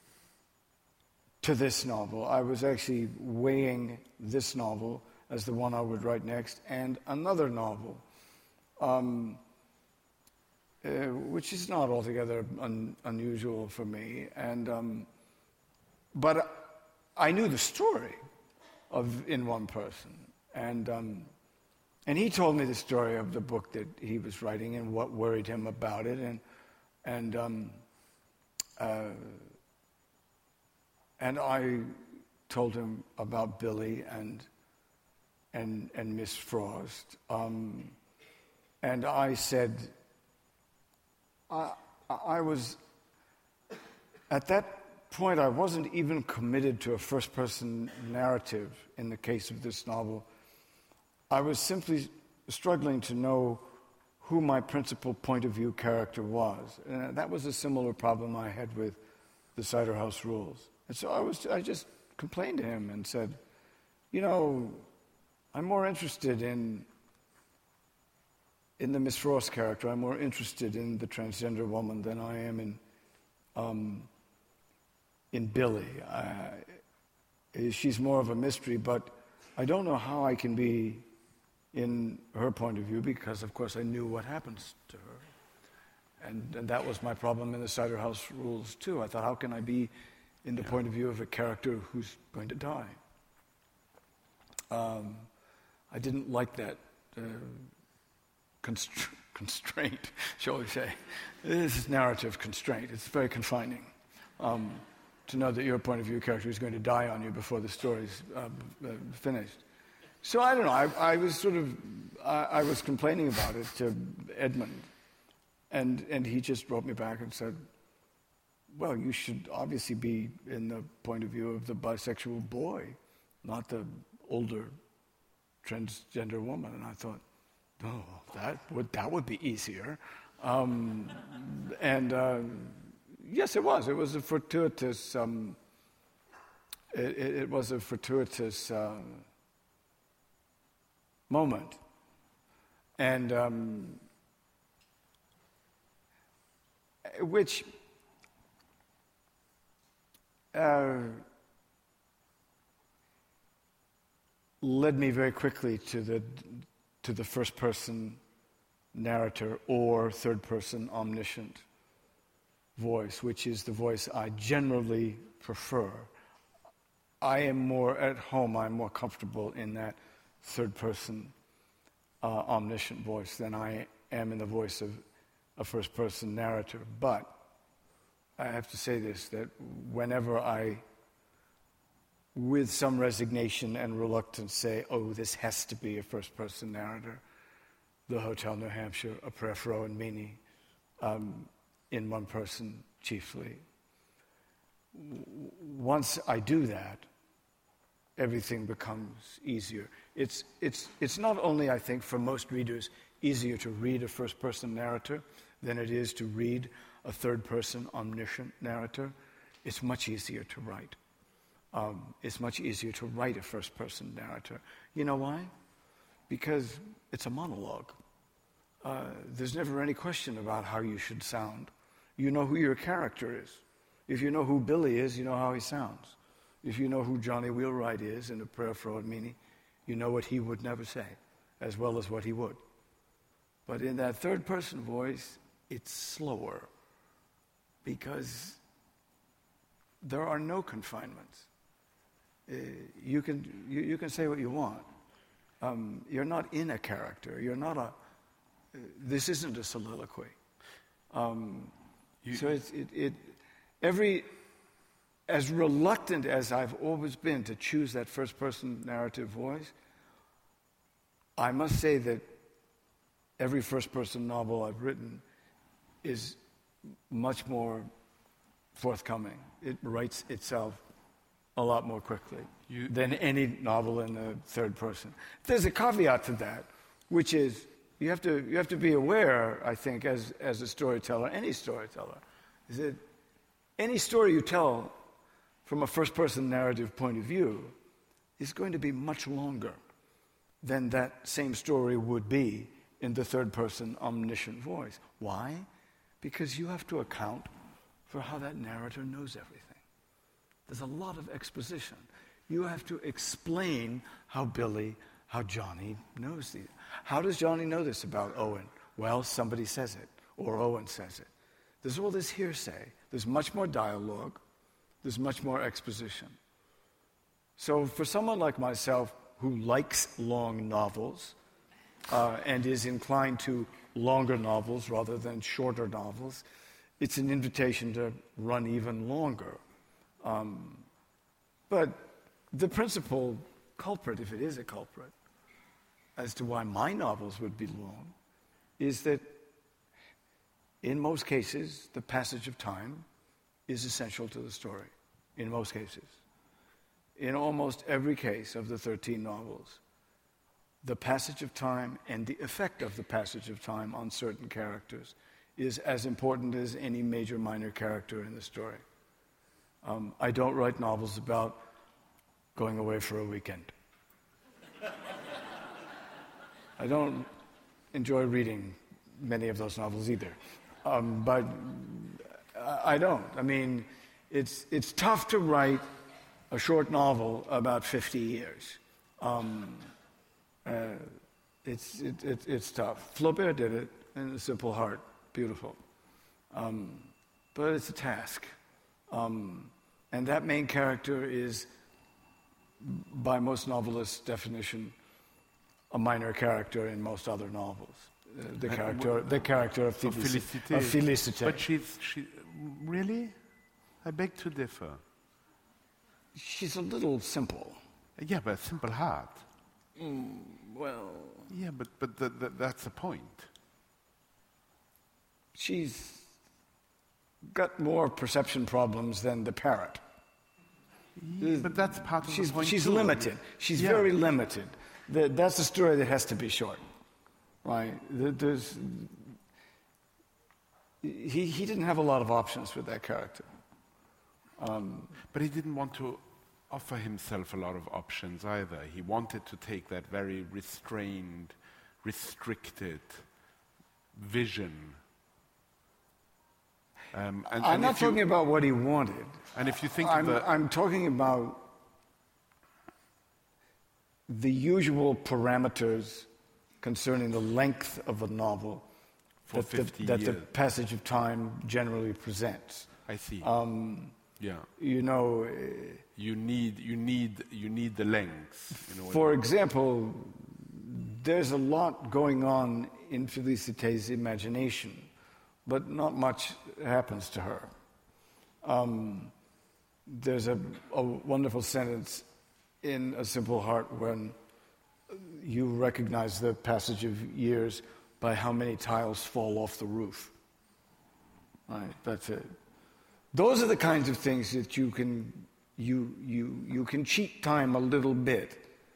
to this novel. I was actually weighing this novel as the one I would write next, and another novel, um, uh, which is not altogether un- unusual for me. And um, but I knew the story of In One Person, and um, and he told me the story of the book that he was writing and what worried him about it, and and. Um, uh, And I told him about Billy and and and Miss Frost, um, and I said, I, I was at that point I wasn't even committed to a first-person narrative in the case of this novel. I was simply struggling to know who my principal point of view character was, and that was a similar problem I had with the Cider House Rules. And so I was, I just complained to him and said, you know, I'm more interested in in the Miss Frost character. I'm more interested in the transgender woman than I am in um, in Billy. I, she's more of a mystery, but I don't know how I can be in her point of view because, of course, I knew what happens to her. And, and that was my problem in the Cider House Rules, too. I thought, how can I be in the yeah. point of view of a character who's going to die? Um, I didn't like that uh, constr- constraint, shall we say. This is narrative constraint. It's very confining um, to know that your point of view character is going to die on you before the story's uh, uh, finished. So I don't know. I, I was sort of, I, I was complaining about it to Edmund. And and he just wrote me back and said, well, you should obviously be in the point of view of the bisexual boy, not the older transgender woman. And I thought, oh, that would, that would be easier. Um, and uh, yes, it was. It was a fortuitous, um, it, it, it was a fortuitous uh, moment. And um, which uh, led me very quickly to the to the first person narrator or third person omniscient voice, which is the voice I generally prefer. I am more at home, I'm more comfortable in that third person uh, omniscient voice than I am in the voice of a first person narrator. But I have to say this, that whenever I, with some resignation and reluctance, say, oh, this has to be a first person narrator, The Hotel New Hampshire, A Prayer for Owen Meany, um, in one person chiefly. W- once I do that, everything becomes easier. It's, it's, it's not only, I think, for most readers, easier to read a first-person narrator than it is to read a third-person omniscient narrator. It's much easier to write. Um, it's much easier to write a first-person narrator. You know why? Because it's a monologue. Uh, there's never any question about how you should sound. You know who your character is. If you know who Billy is, you know how he sounds. If you know who Johnny Wheelwright is in A Prayer for Owen Meany, you know what he would never say, as well as what he would. But in that third-person voice, it's slower, because there are no confinements. Uh, you can you, you can say what you want. Um, you're not in a character. You're not a. Uh, this isn't a soliloquy. Um, you, so it's it, it every. As reluctant as I've always been to choose that first-person narrative voice, I must say that every first-person novel I've written is much more forthcoming. It writes itself a lot more quickly you, than any novel in the third person. There's a caveat to that, which is you have to you have to be aware, I think, as as a storyteller, any storyteller, is that any story you tell from a first-person narrative point of view is going to be much longer than that same story would be in the third-person omniscient voice. Why? Because you have to account for how that narrator knows everything. There's a lot of exposition. You have to explain how Billy, how Johnny knows these. How does Johnny know this about Owen? Well, somebody says it, or Owen says it. There's all this hearsay. There's much more dialogue. There's much more exposition. So for someone like myself who likes long novels uh, and is inclined to longer novels rather than shorter novels, it's an invitation to run even longer. Um, but the principal culprit, if it is a culprit, as to why my novels would be long, is that in most cases, the passage of time is essential to the story, in most cases. In almost every case of the thirteen novels, the passage of time and the effect of the passage of time on certain characters is as important as any major minor character in the story. Um, I don't write novels about going away for a weekend. I don't enjoy reading many of those novels either. Um, but I don't. I mean, it's it's tough to write a short novel about fifty years. Um, uh, it's it, it, it's tough. Flaubert did it in A Simple Heart, beautiful. Um, but it's a task, um, and that main character is, by most novelists' definition, a minor character in most other novels. Uh, the character, the character of Félicité. Of Félicité. But she's she really? I beg to differ. She's a little simple. Yeah, but simple heart. Mm, well. Yeah, but but the, the, that's the point. She's got more perception problems than the parrot. But that's part of She's, the point she's too. limited. She's Yeah. very limited. The, that's a story that has to be short, right? The- There's, he, he didn't have a lot of options with that character. But he didn't want to offer himself a lot of options either. He wanted to take that very restrained, restricted vision. Um, and, I'm and not if you- talking about what he wanted. And if you think I'm, of the, I'm talking about the usual parameters concerning the length of a novel For that, the, fifty that the years. passage of time generally presents. I see. Um, yeah, you know, eh, you need, you need, you need the length. You know what for example, there's a lot going on in Felicité's imagination, but not much happens to her. Um, there's a, a wonderful sentence in A Simple Heart when you recognize the passage of years by how many tiles fall off the roof. Right, that's it. Those are the kinds of things that you can you you you can cheat time a little bit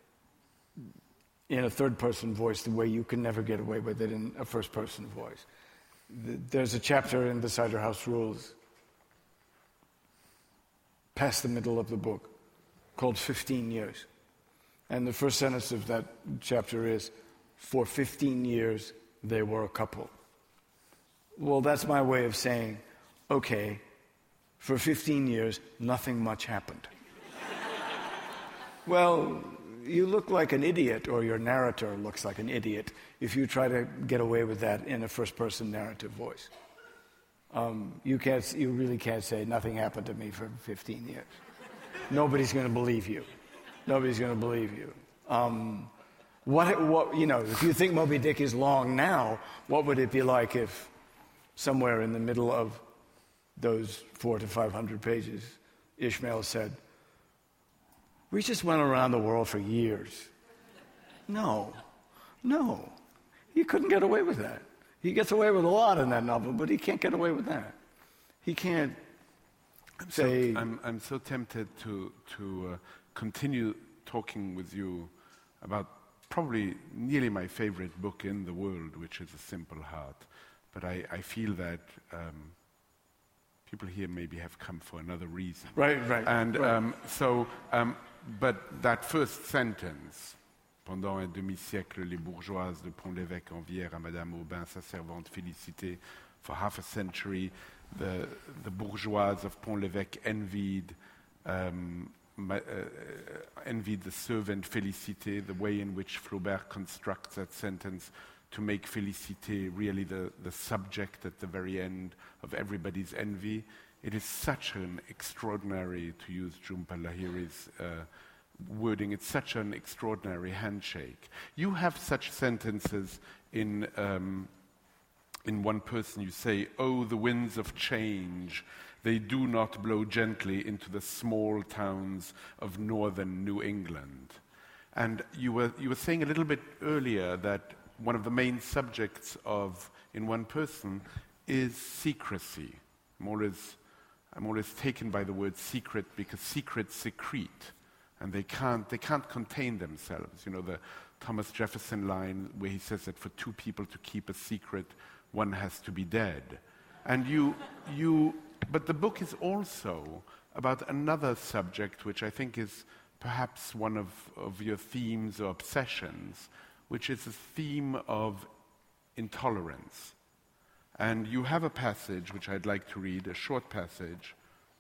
in a third-person voice the way you can never get away with it in a first-person voice. There's a chapter in The Cider House Rules, past the middle of the book, called fifteen years. And the first sentence of that chapter is, for fifteen years, they were a couple. Well, that's my way of saying, okay, for fifteen years, nothing much happened. Well, you look like an idiot, or your narrator looks like an idiot, if you try to get away with that in a first-person narrative voice. Um, you can't, you really can't say, nothing happened to me for fifteen years. Nobody's going to believe you. Nobody's going to believe you. Um, what, what, you know, if you think Moby Dick is long now, what would it be like if somewhere in the middle of those four to five hundred pages, Ishmael said, we just went around the world for years. No, no. He couldn't get away with that. He gets away with a lot in that novel, but he can't get away with that. He can't I'm say... So, I'm, I'm so tempted to, to uh, continue talking with you about probably nearly my favorite book in the world, which is A Simple Heart. But I, I feel that um, people here maybe have come for another reason. Right, right. And right. Um, so, um, but that first sentence, pendant un demi-siècle, les bourgeoises de Pont-l'Évêque envièrent à Madame Aubin sa servante Félicité. For half a century, the, the bourgeoises of Pont-l'Évêque envied, um, my, uh, envied the servant Félicité, the way in which Flaubert constructs that sentence to make Félicité really the, the subject at the very end of everybody's envy. It is such an extraordinary, to use Jhumpa Lahiri's uh, wording, it's such an extraordinary handshake. You have such sentences in, um, in One Person. You say, oh, the winds of change, they do not blow gently into the small towns of northern New England. And you were, you were saying a little bit earlier that one of the main subjects of In One Person is secrecy. I'm always, I'm always taken by the word secret because secrets secrete, and they can't, they can't contain themselves. You know, the Thomas Jefferson line where he says that for two people to keep a secret, one has to be dead. And you, you, but the book is also about another subject which I think is perhaps one of, of your themes or obsessions, which is a theme of intolerance. And you have a passage which I'd like to read, a short passage.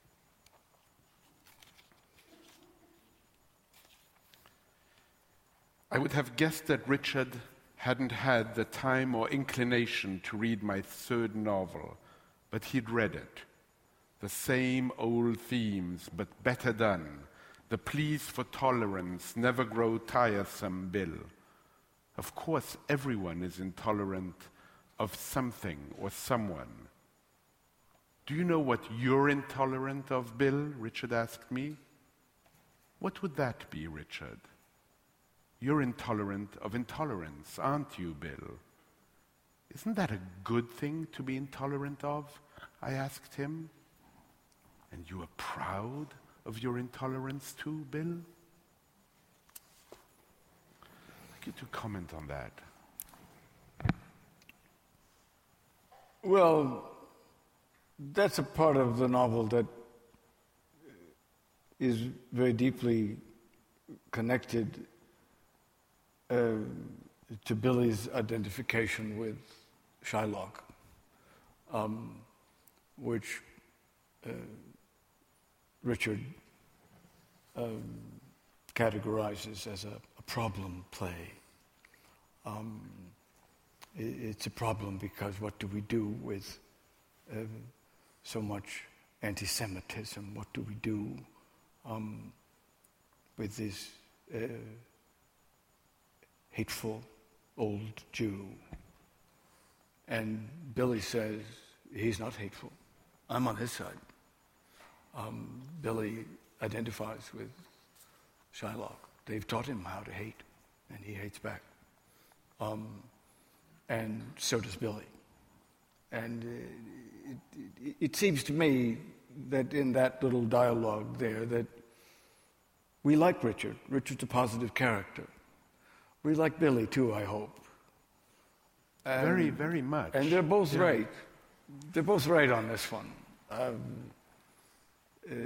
I would have guessed that Richard hadn't had the time or inclination to read my third novel, but he'd read it. The same old themes, but better done. The pleas for tolerance never grow tiresome, Bill. Of course, everyone is intolerant of something or someone. Do you know what you're intolerant of, Bill? Richard asked me. What would that be, Richard? You're intolerant of intolerance, aren't you, Bill? Isn't that a good thing to be intolerant of? I asked him. And you are proud of your intolerance too, Bill? I'd like you to comment on that. Well, that's a part of the novel that is very deeply connected uh, to Billy's identification with Shylock, um, which uh, Richard um, categorizes as a, a problem play. Um, it, it's a problem because what do we do with uh, so much anti-Semitism? What do we do um, with this uh, hateful old Jew? And Billy says, he's not hateful. I'm on his side. Um, Billy identifies with Shylock. They've taught him how to hate, and he hates back. Um, and so does Billy. And uh, it, it, it seems to me that in that little dialogue there that we like Richard. Richard's a positive character. We like Billy too, I hope. And, very, very much. And they're both yeah. right. They're both right on this one. Um, uh,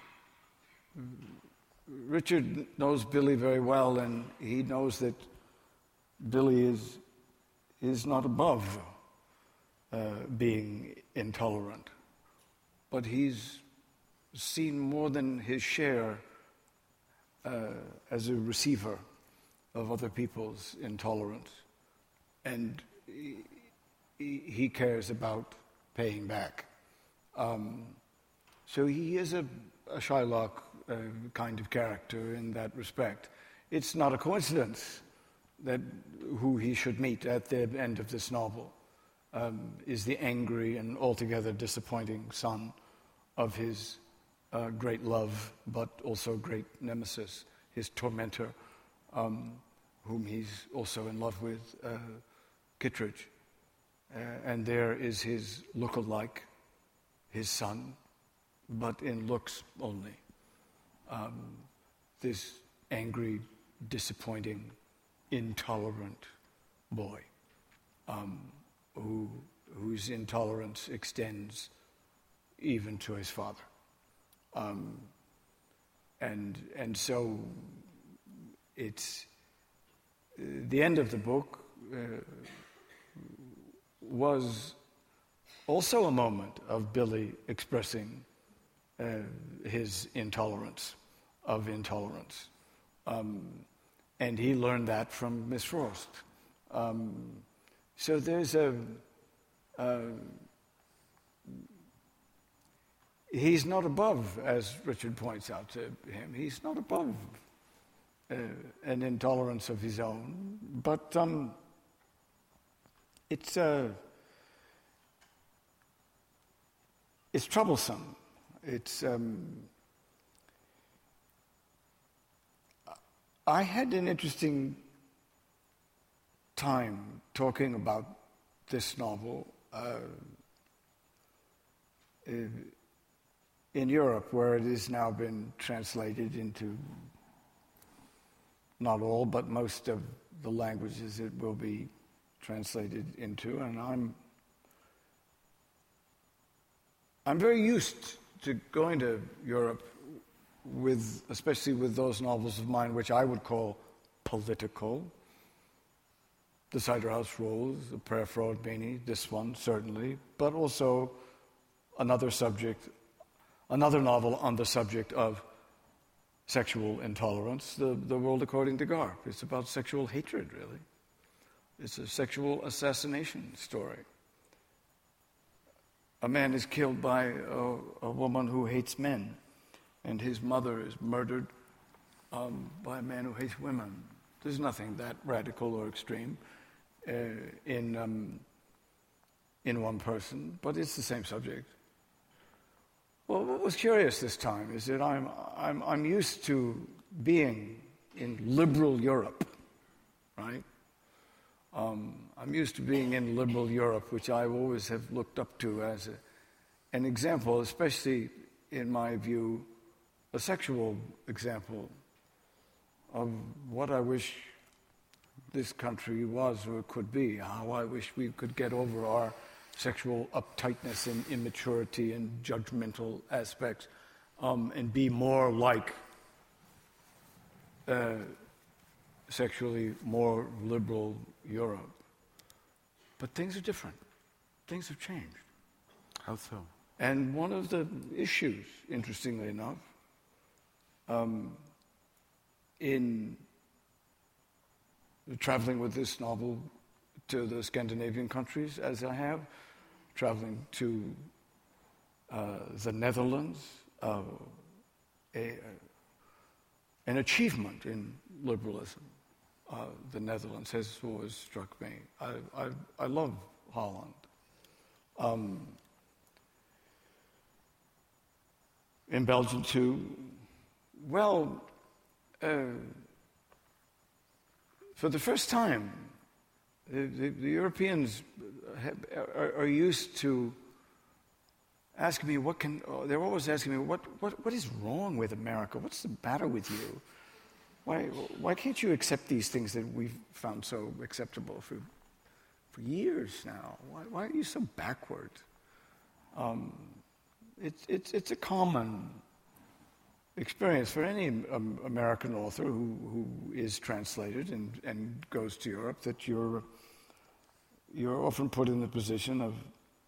Richard knows Billy very well, and he knows that Billy is is not above uh, being intolerant, but he's seen more than his share uh, as a receiver of other people's intolerance, and he, he cares about paying back. Um, so he is a, a Shylock uh, kind of character in that respect. It's not a coincidence that who he should meet at the end of this novel um, is the angry and altogether disappointing son of his uh, great love, but also great nemesis, his tormentor, um, whom he's also in love with, uh, Kittredge. Uh, and there is his look-alike, his son, but in looks only. Um, this angry, disappointing, intolerant boy um, who, whose intolerance extends even to his father. Um, and, and so it's uh, the end of the book uh, was also a moment of Billy expressing uh, his intolerance of intolerance. Um, and he learned that from Miss Frost. Um, so there's a... Uh, he's not above, as Richard points out to him, he's not above uh, an intolerance of his own, but um, it's uh, it's troublesome. It's um, I had an interesting time talking about this novel uh, in Europe, where it has now been translated into not all, but most of the languages it will be translated into, and I'm I'm very used to going to Europe with, especially with those novels of mine which I would call political. The Cider House Rules, A Prayer for Old Beanie, this one certainly, but also another subject, another novel on the subject of sexual intolerance, The, the World According to Garp. It's about sexual hatred, really. It's a sexual assassination story. A man is killed by a, a woman who hates men, and his mother is murdered um, by a man who hates women. There's nothing that radical or extreme uh, in um, in one person, but it's the same subject. Well, what was curious this time is that I'm I'm I'm used to being in liberal Europe, right? Um, I'm used to being in liberal Europe, which I always have looked up to as a, an example, especially in my view, a sexual example of what I wish this country was or could be, how I wish we could get over our sexual uptightness and immaturity and judgmental aspects, um, and be more like uh, sexually more liberal Europe. But things are different. Things have changed. How so? And one of the issues, interestingly enough, um, in traveling with this novel to the Scandinavian countries, as I have, traveling to uh, the Netherlands, uh, a, an achievement in liberalism. Uh, the Netherlands has always struck me. I, I, I love Holland. Um, in Belgium, too, well, uh, for the first time, the, the, the Europeans have, are, are used to asking me, what can, oh, they're always asking me, what, what, what is wrong with America? What's the matter with you? Why, why can't you accept these things that we've found so acceptable for, for years now? Why, why are you so backward? Um, it's, it's, it's a common experience for any um, American author who, who is translated and, and goes to Europe, that you're, you're often put in the position of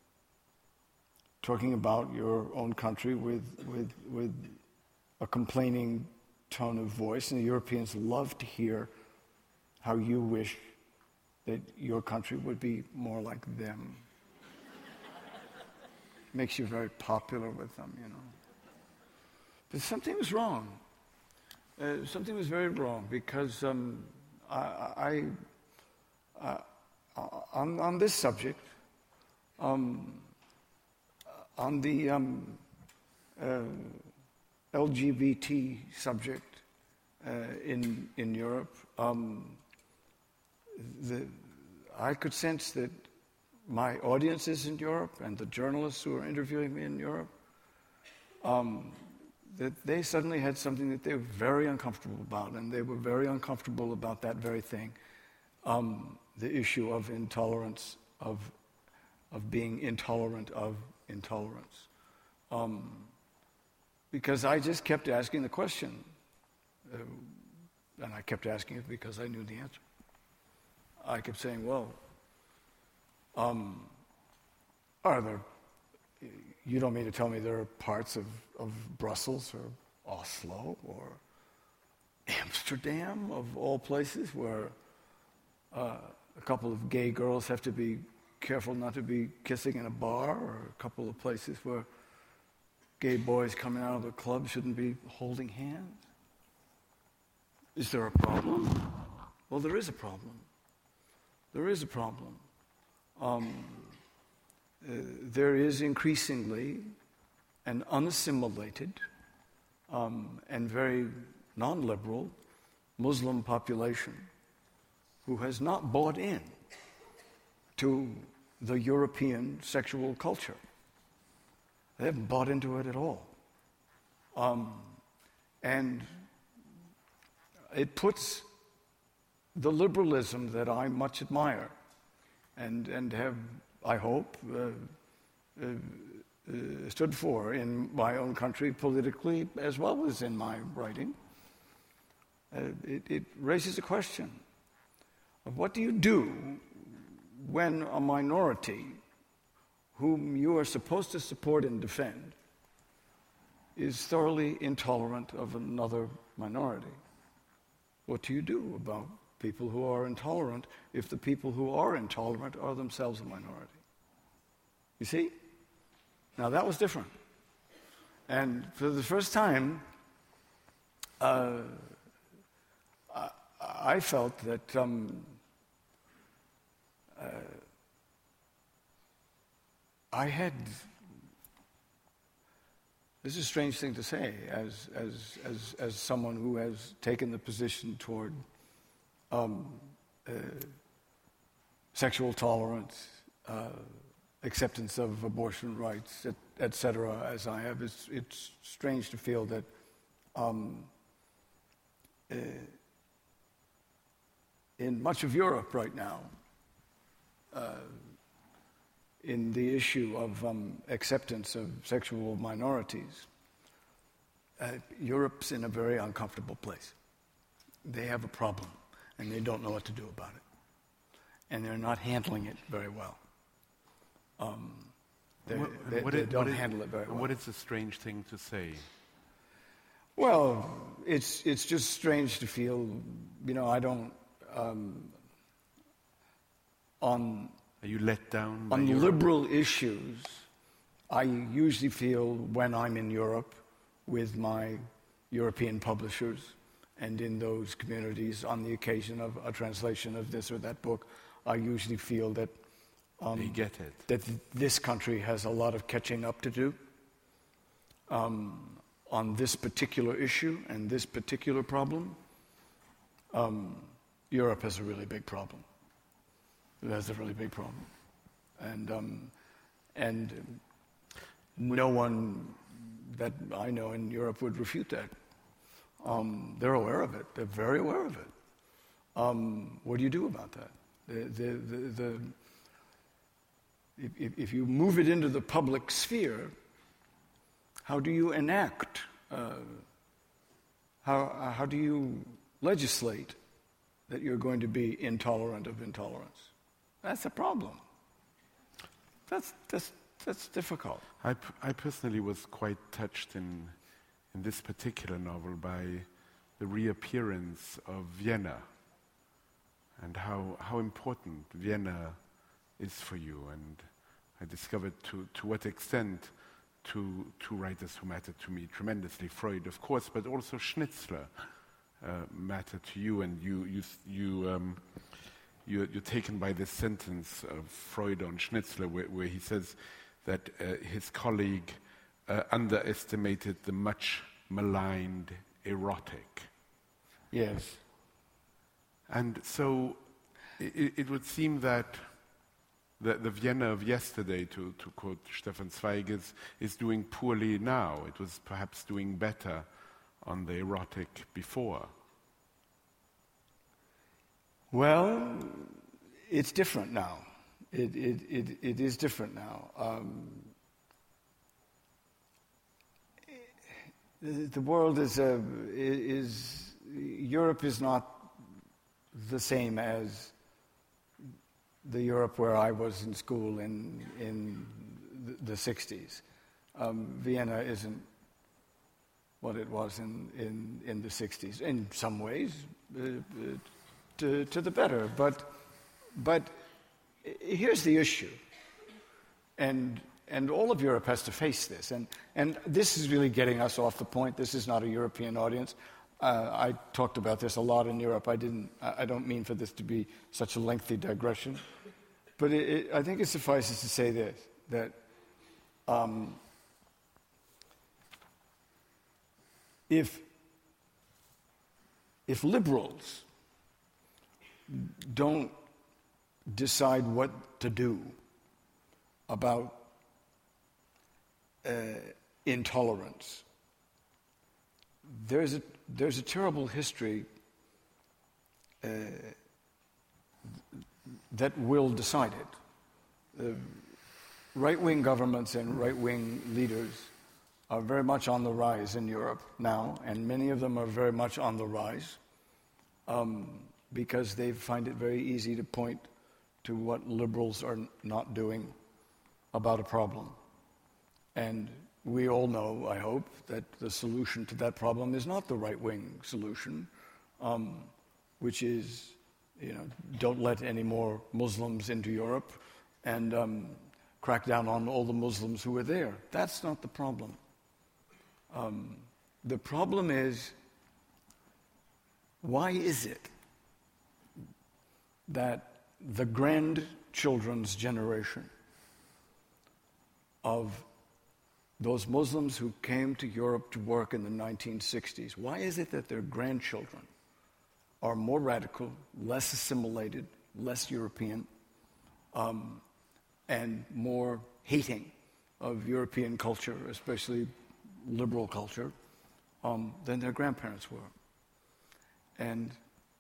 talking about your own country with, with, with a complaining tone of voice, and the Europeans love to hear how you wish that your country would be more like them. Makes you very popular with them, you know. But something was wrong. Uh, something was very wrong, because um, I, I uh, on, on this subject, um, on the um, uh, L G B T subject uh, in in Europe, um, the, I could sense that my audiences in Europe and the journalists who were interviewing me in Europe, um, that they suddenly had something that they were very uncomfortable about, and they were very uncomfortable about that very thing, um, the issue of intolerance, of of being intolerant of intolerance. Um, because I just kept asking the question, uh, and I kept asking it because I knew the answer. I kept saying, well, um, are there, you don't mean to tell me there are parts of, of Brussels or Oslo or Amsterdam, of all places, where uh, a couple of gay girls have to be careful not to be kissing in a bar, or a couple of places where gay boys coming out of a club shouldn't be holding hands? Is there a problem? Well, there is a problem. There is a problem. Um, uh, there is increasingly an unassimilated um, and very non-liberal Muslim population who has not bought in to the European sexual culture. They haven't bought into it at all. Um, and it puts the liberalism that I much admire and, and have, I hope, uh, uh, uh, stood for in my own country politically as well as in my writing, uh, it, it raises a question of what do you do when a minority whom you are supposed to support and defend is thoroughly intolerant of another minority? What do you do about people who are intolerant if the people who are intolerant are themselves a minority? You see? Now that was different. And for the first time, uh, I, I felt that um, uh, I had, this is a strange thing to say as, as, as, as someone who has taken the position toward um, uh, sexual tolerance, uh, acceptance of abortion rights, et, et cetera, as I have. It's, it's strange to feel that um, uh, in much of Europe right now, uh, in the issue of um, acceptance of sexual minorities, uh, Europe's in a very uncomfortable place. They have a problem, and they don't know what to do about it. And they're not handling it very well. Um, they, What- they, what they is- don't what is- handle it very well. What is a strange thing to say? Well, it's it's just strange to feel, you know, I don't, um, on Are you let down by on Europe? liberal issues, I usually feel when I'm in Europe with my European publishers and in those communities on the occasion of a translation of this or that book, I usually feel that um, They get it. that th- this country has a lot of catching up to do um, on this particular issue and this particular problem. Um, Europe has a really big problem. It has a really big problem, and um, and no one that I know in Europe would refute that. Um, they're aware of it. They're very aware of it. Um, what do you do about that? The, the, the, the, if, if you move it into the public sphere, how do you enact? Uh, how, how do you legislate that you're going to be intolerant of intolerance? That's a problem. That's, that's, that's difficult. I, p- I personally was quite touched in, in this particular novel by the reappearance of Vienna and how, how important Vienna is for you. And I discovered to, to what extent two, two writers who mattered to me tremendously, Freud, of course, but also Schnitzler uh, mattered to you. And you, you, you, um, you're, you're taken by this sentence of Freud on Schnitzler where, where he says that uh, his colleague uh, underestimated the much maligned erotic. Yes. And so it, it would seem that the, the Vienna of yesterday, to, to quote Stefan Zweig, is, is doing poorly now. It was perhaps doing better on the erotic before. Well, it's different now. It, it, it, it is different now. Um, the, the world is, a, is, Europe is not the same as the Europe where I was in school in, in the, the sixties. Um, Vienna isn't what it was in, in, in the sixties, in some ways, uh, uh, to, to the better. But, but here's the issue, and, and all of Europe has to face this, and, and this is really getting us off the point. This is not a European audience. Uh, I talked about this a lot in Europe. I didn't. I don't mean for this to be such a lengthy digression, but it, it, I think it suffices to say this: that um, if if liberals don't decide what to do about uh, intolerance, there's a there's a terrible history uh, that will decide it. Uh, right-wing governments and right-wing leaders are very much on the rise in Europe now, and many of them are very much on the rise um, because they find it very easy to point to what liberals are n- not doing about a problem. And we all know, I hope, that the solution to that problem is not the right-wing solution, um, which is, you know, don't let any more Muslims into Europe and um, crack down on all the Muslims who are there. That's not the problem. Um, the problem is, why is it that the grandchildren's generation of those Muslims who came to Europe to work in the nineteen sixties, why is it that their grandchildren are more radical, less assimilated, less European, um, and more hating of European culture, especially liberal culture, um, than their grandparents were. And,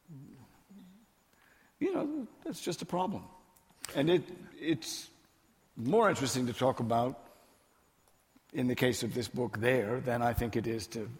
you know, that's just a problem. And it it's more interesting to talk about, in the case of this book there, than I think it is to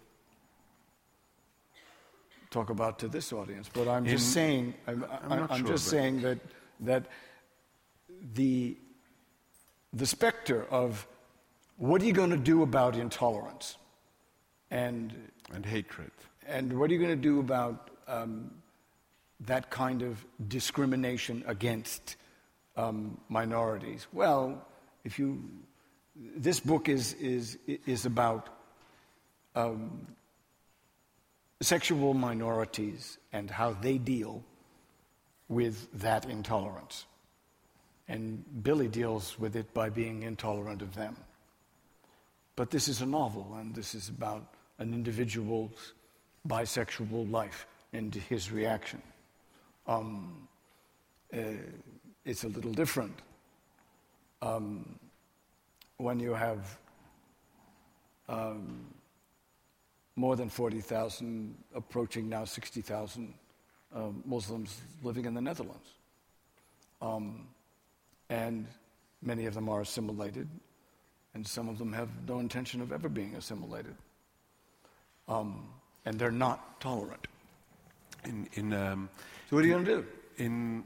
talk about to this audience. But I'm just in, saying, I'm, I'm, I'm, I'm sure, just saying that that the the specter of what are you going to do about intolerance and and hatred, and what are you going to do about um, that kind of discrimination against um, minorities? Well, if you, this book is is is about um, sexual minorities and how they deal with that intolerance. And Billy deals with it by being intolerant of them. But this is a novel, and this is about an individual's bisexual life and his reaction. Um, uh, it's a little different um, when you have um, more than forty thousand, approaching now sixty thousand uh, Muslims living in the Netherlands. Um, and many of them are assimilated, and some of them have no intention of ever being assimilated. Um, and they're not tolerant. In, in, um, so what are you going to do? In,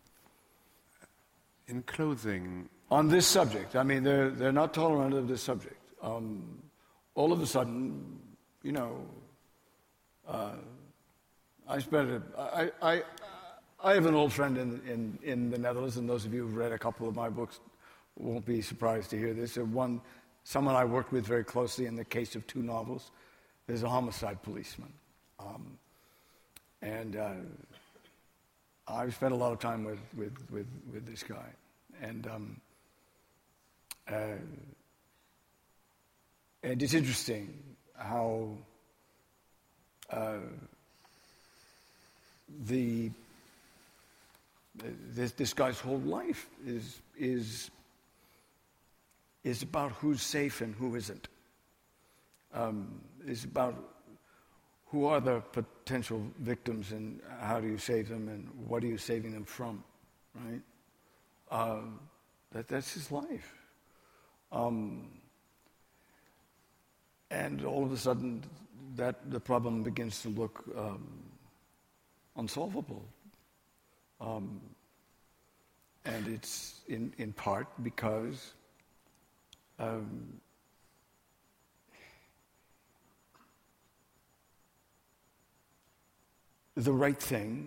in closing... On this subject, I mean, they're, they're not tolerant of this subject. Um, all of a sudden, you know, uh, I spent a, I, I, I have an old friend in, in, in the Netherlands, and those of you who've read a couple of my books won't be surprised to hear this. One, someone I worked with very closely in the case of two novels, is a homicide policeman. Um, and uh, I've spent a lot of time with, with, with, with this guy. And, um, uh, and it's interesting how uh, the this, this guy's whole life is is is about who's safe and who isn't. Um, is about who are the potential victims and how do you save them and what are you saving them from, right? Uh, that that's his life. Um, And all of a sudden, that the problem begins to look um, unsolvable. Um, and it's in, in part because um, the right thing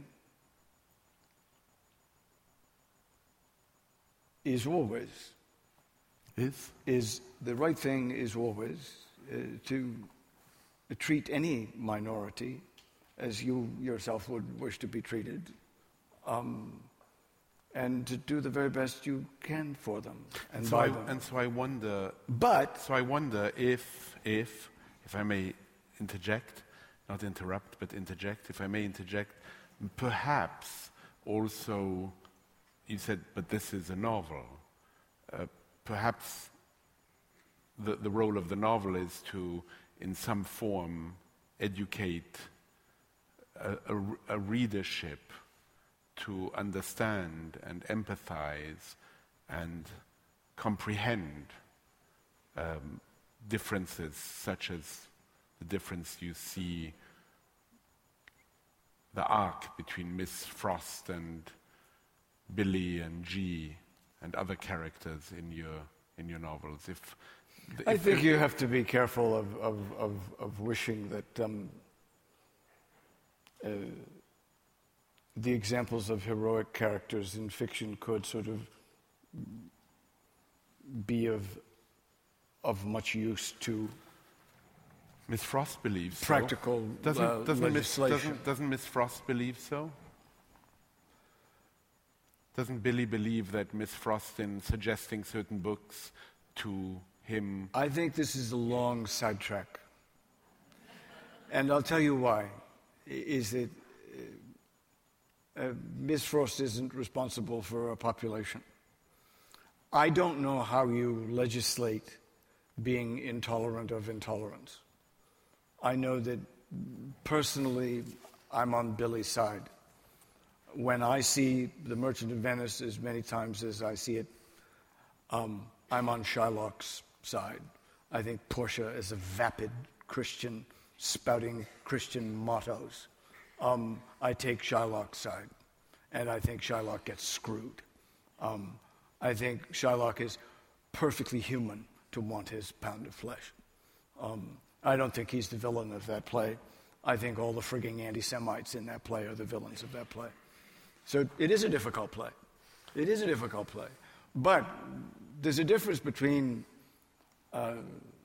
is always is is the right thing is always. Uh, to treat any minority as you yourself would wish to be treated, um, and to do the very best you can for them and, and so by I, them. And so I wonder. But so I wonder if, if, if I may interject, not interrupt, but interject. If I may interject, perhaps also you said, but this is a novel. Uh, perhaps. The, the role of the novel is to, in some form, educate a, a, a readership to understand and empathize and comprehend um, differences such as the difference you see, the arc between Miss Frost and Billy and G and other characters in your in your novels. If I think you have to be careful of, of, of, of wishing that um, uh, the examples of heroic characters in fiction could sort of be of of much use to Miss Frost believes practical so. doesn't, uh, doesn't legislation. Miss, doesn't, doesn't Miss Frost believe so? Doesn't Billy believe that Miss Frost, in suggesting certain books to him? I think this is a long sidetrack. And I'll tell you why. Is that uh, uh, Miss Frost isn't responsible for a population. I don't know how you legislate being intolerant of intolerance. I know that personally, I'm on Billy's side. When I see The Merchant of Venice as many times as I see it, um, I'm on Shylock's side. I think Portia is a vapid Christian, spouting Christian mottos. Um, I take Shylock's side, and I think Shylock gets screwed. Um, I think Shylock is perfectly human to want his pound of flesh. Um, I don't think he's the villain of that play. I think all the frigging anti-Semites in that play are the villains of that play. So it is a difficult play. It is a difficult play. But there's a difference between uh,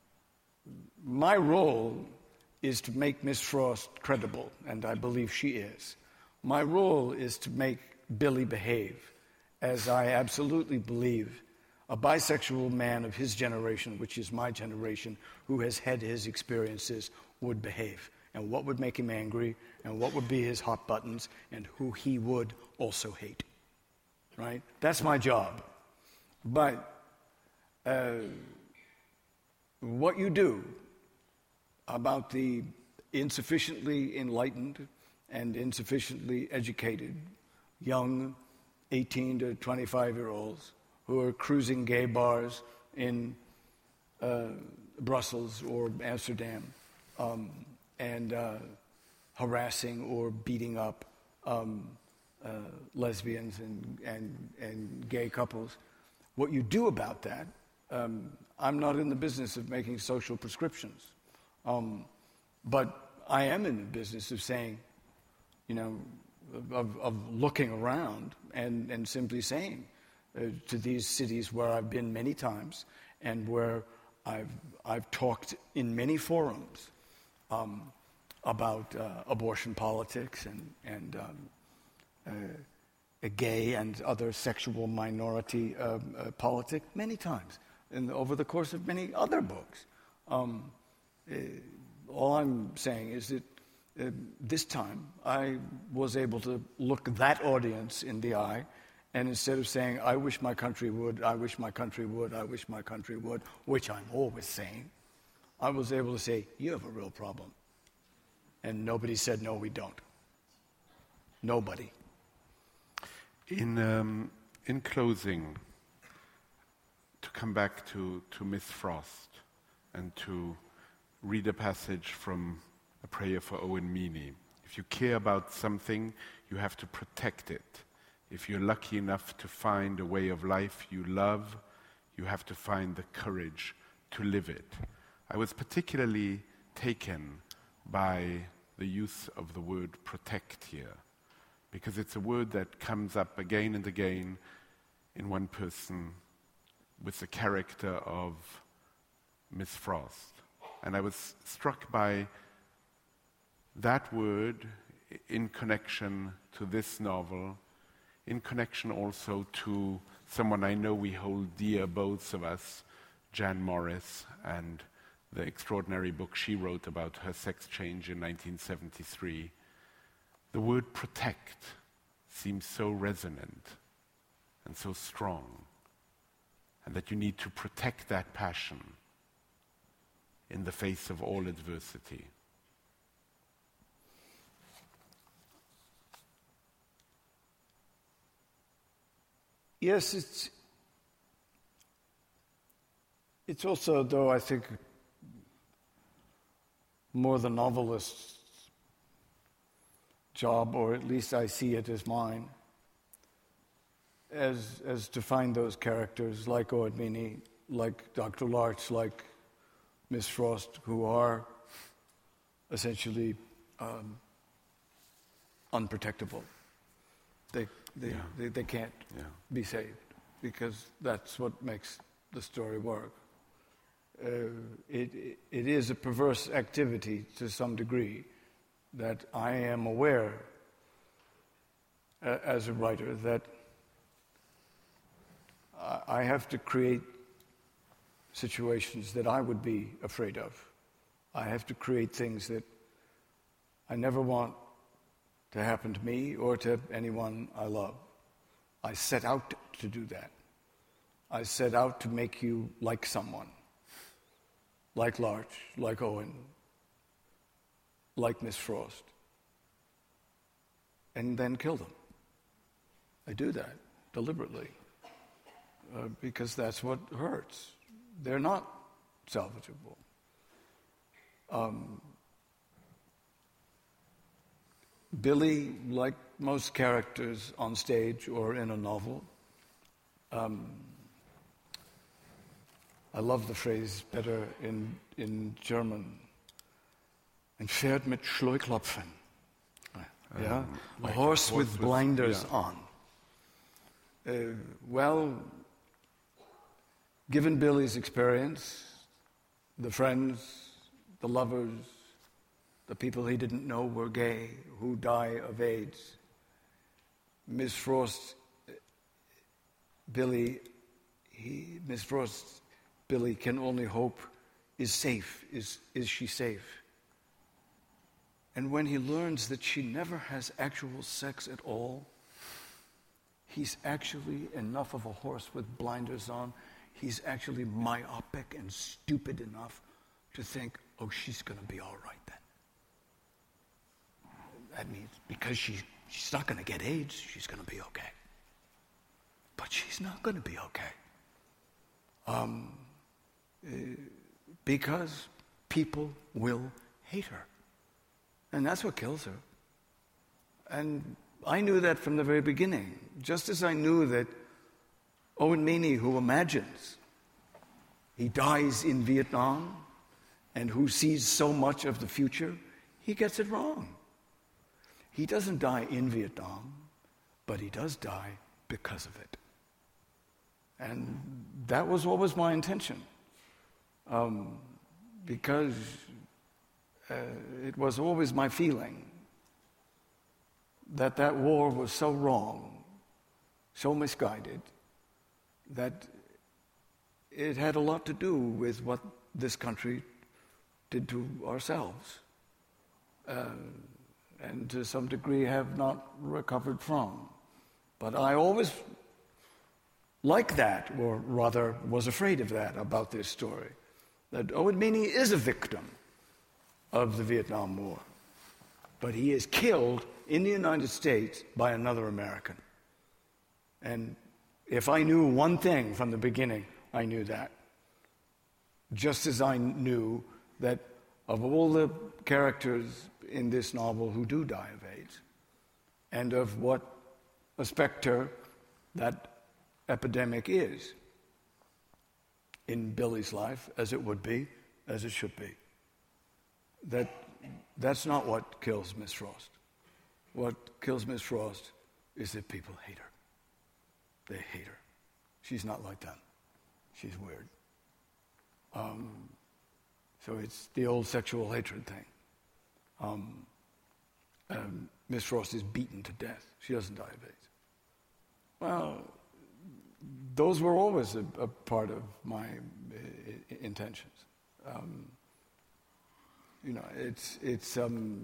my role is to make Miss Frost credible, and I believe she is. My role is to make Billy behave, as I absolutely believe a bisexual man of his generation, which is my generation, who has had his experiences, would behave, and what would make him angry, and what would be his hot buttons, and who he would also hate. Right? That's my job. But uh, what you do about the insufficiently enlightened and insufficiently educated young eighteen to twenty-five-year-olds who are cruising gay bars in uh, Brussels or Amsterdam um, and uh, harassing or beating up um, uh, lesbians and, and, and gay couples. What you do about that, um, I'm not in the business of making social prescriptions. Um, but I am in the business of saying, you know, of, of looking around and, and simply saying uh, to these cities where I've been many times and where I've, I've talked in many forums um, about uh, abortion politics and, and um, uh, gay and other sexual minority uh, uh, politics many times and over the course of many other books. Um, uh, all I'm saying is that uh, this time I was able to look that audience in the eye, and instead of saying, I wish my country would, I wish my country would, I wish my country would, which I'm always saying, I was able to say, you have a real problem. And nobody said, no, we don't. Nobody. In, um, in closing, to come back to, to Miss Frost and to read a passage from A Prayer for Owen Meany. If you care about something, you have to protect it. If you're lucky enough to find a way of life you love, you have to find the courage to live it. I was particularly taken by the use of the word protect here, because it's a word that comes up again and again in one person with the character of Miss Frost. And I was struck by that word in connection to this novel, in connection also to someone I know we hold dear, both of us, Jan Morris, and the extraordinary book she wrote about her sex change in nineteen seventy-three. The word protect seems so resonant and so strong, and that you need to protect that passion in the face of all adversity. Yes, it's it's also, though, I think, more the novelist's job, or at least I see it as mine, as as to find those characters like Owen Meany, like Doctor Larch, like Miss Frost, who are essentially um, unprotectable. They they, yeah. they they can't yeah. be saved, because that's what makes the story work. Uh, it, it it is a perverse activity to some degree that I am aware uh, as a writer that I have to create situations that I would be afraid of. I have to create things that I never want to happen to me or to anyone I love. I set out to do that. I set out to make you like someone, like Larch, like Owen, like Miss Frost, and then kill them. I do that deliberately uh, because that's what hurts. They're not salvageable. Um, Billy, like most characters on stage or in a novel, um, I love the phrase better in, in German, ein Pferd mit Scheuklapfen. Yeah? Um, like a horse, horse with, with blinders yeah. on. Uh, well, given Billy's experience, the friends, the lovers, the people he didn't know were gay, who die of AIDS, Miss Frost, Billy, he, Miss Frost, Billy can only hope is safe. Is, is she safe? And when he learns that she never has actual sex at all, he's actually enough of a horse with blinders on. He's actually myopic and stupid enough to think, oh, she's going to be all right then. That means because she, she's not going to get AIDS, she's going to be okay. But she's not going to be okay. Um, uh, because people will hate her. And that's what kills her. And I knew that from the very beginning. Just as I knew that Owen Meany, who imagines he dies in Vietnam and who sees so much of the future, he gets it wrong. He doesn't die in Vietnam, but he does die because of it. And that was what was my intention. Um, because uh, it was always my feeling that that war was so wrong, so misguided, that it had a lot to do with what this country did to ourselves, uh, and to some degree have not recovered from. But I always liked that, or rather was afraid of that about this story, that Owen Meany is a victim of the Vietnam War, but he is killed in the United States by another American. And if I knew one thing from the beginning, I knew that. Just as I knew that of all the characters in this novel who do die of AIDS, and of what a specter that epidemic is in Billy's life, as it would be, as it should be, that that's not what kills Miss Frost. What kills Miss Frost is that people hate her. They hate her. She's not like them. She's weird. Um, so it's the old sexual hatred thing. Um, um, Miss Frost is beaten to death. She doesn't die of AIDS. Well, those were always a, a part of my uh, intentions. Um, you know, it's it's um,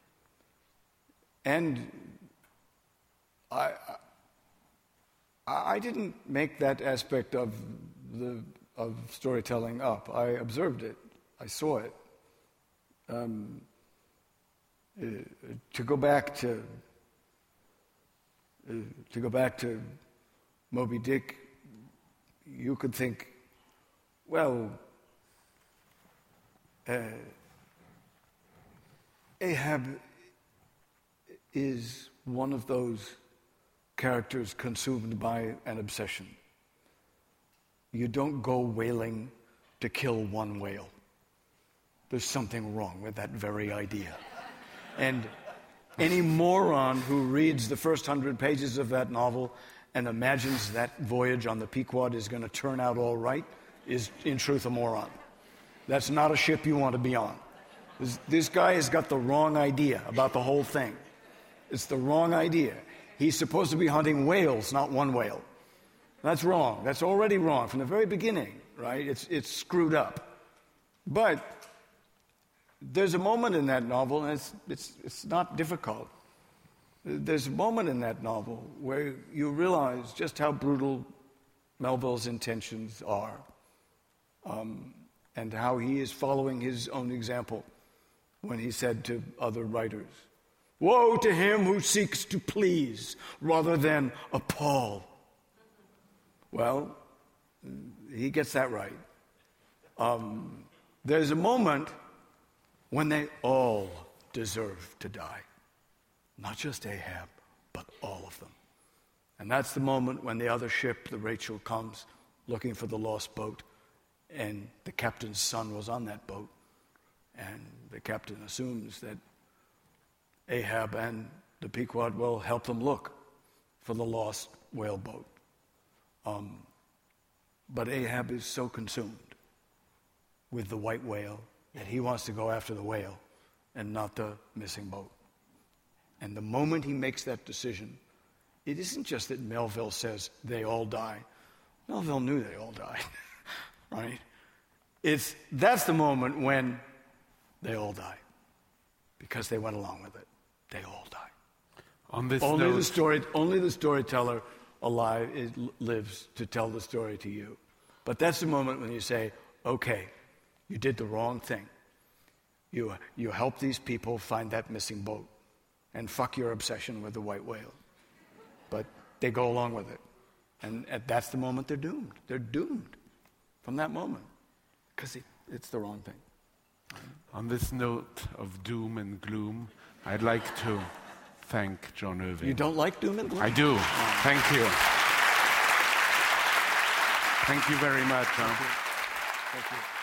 and I, I I didn't make that aspect of the of storytelling up. I observed it. I saw it. Um, uh, to go back to uh, to go back to Moby Dick, you could think, well, uh, Ahab is one of those characters consumed by an obsession. You don't go whaling to kill one whale. There's something wrong with that very idea. And any moron who reads the first hundred pages of that novel and imagines that voyage on the Pequod is going to turn out all right is, in truth, a moron. That's not a ship you want to be on. This, this guy has got the wrong idea about the whole thing. It's the wrong idea. He's supposed to be hunting whales, not one whale. That's wrong. That's already wrong from the very beginning, right? It's, it's screwed up. But there's a moment in that novel, and it's, it's, it's not difficult. There's a moment in that novel where you realize just how brutal Melville's intentions are, um, and how he is following his own example when he said to other writers, "Woe to him who seeks to please rather than appall." Well, he gets that right. Um, there's a moment when they all deserve to die. Not just Ahab, but all of them. And that's the moment when the other ship, the Rachel, comes looking for the lost boat, and the captain's son was on that boat. And the captain assumes that Ahab and the Pequod will help them look for the lost whaleboat. Um, but Ahab is so consumed with the white whale that he wants to go after the whale and not the missing boat. And the moment he makes that decision, it isn't just that Melville says they all die. Melville knew they all died, right? It's that's the moment when they all die, because they went along with it. They all die. On this only note, the story, only the storyteller alive is, lives to tell the story to you. But that's the moment when you say, "Okay, you did the wrong thing. You you helped these people find that missing boat, and fuck your obsession with the white whale." But they go along with it, and, and that's the moment they're doomed. They're doomed from that moment because it, it's the wrong thing. On this note of doom and gloom, I'd like to thank John Irving. You don't like doom and gloom? I do. Thank you. Thank you very much. Huh? Thank you. Thank you.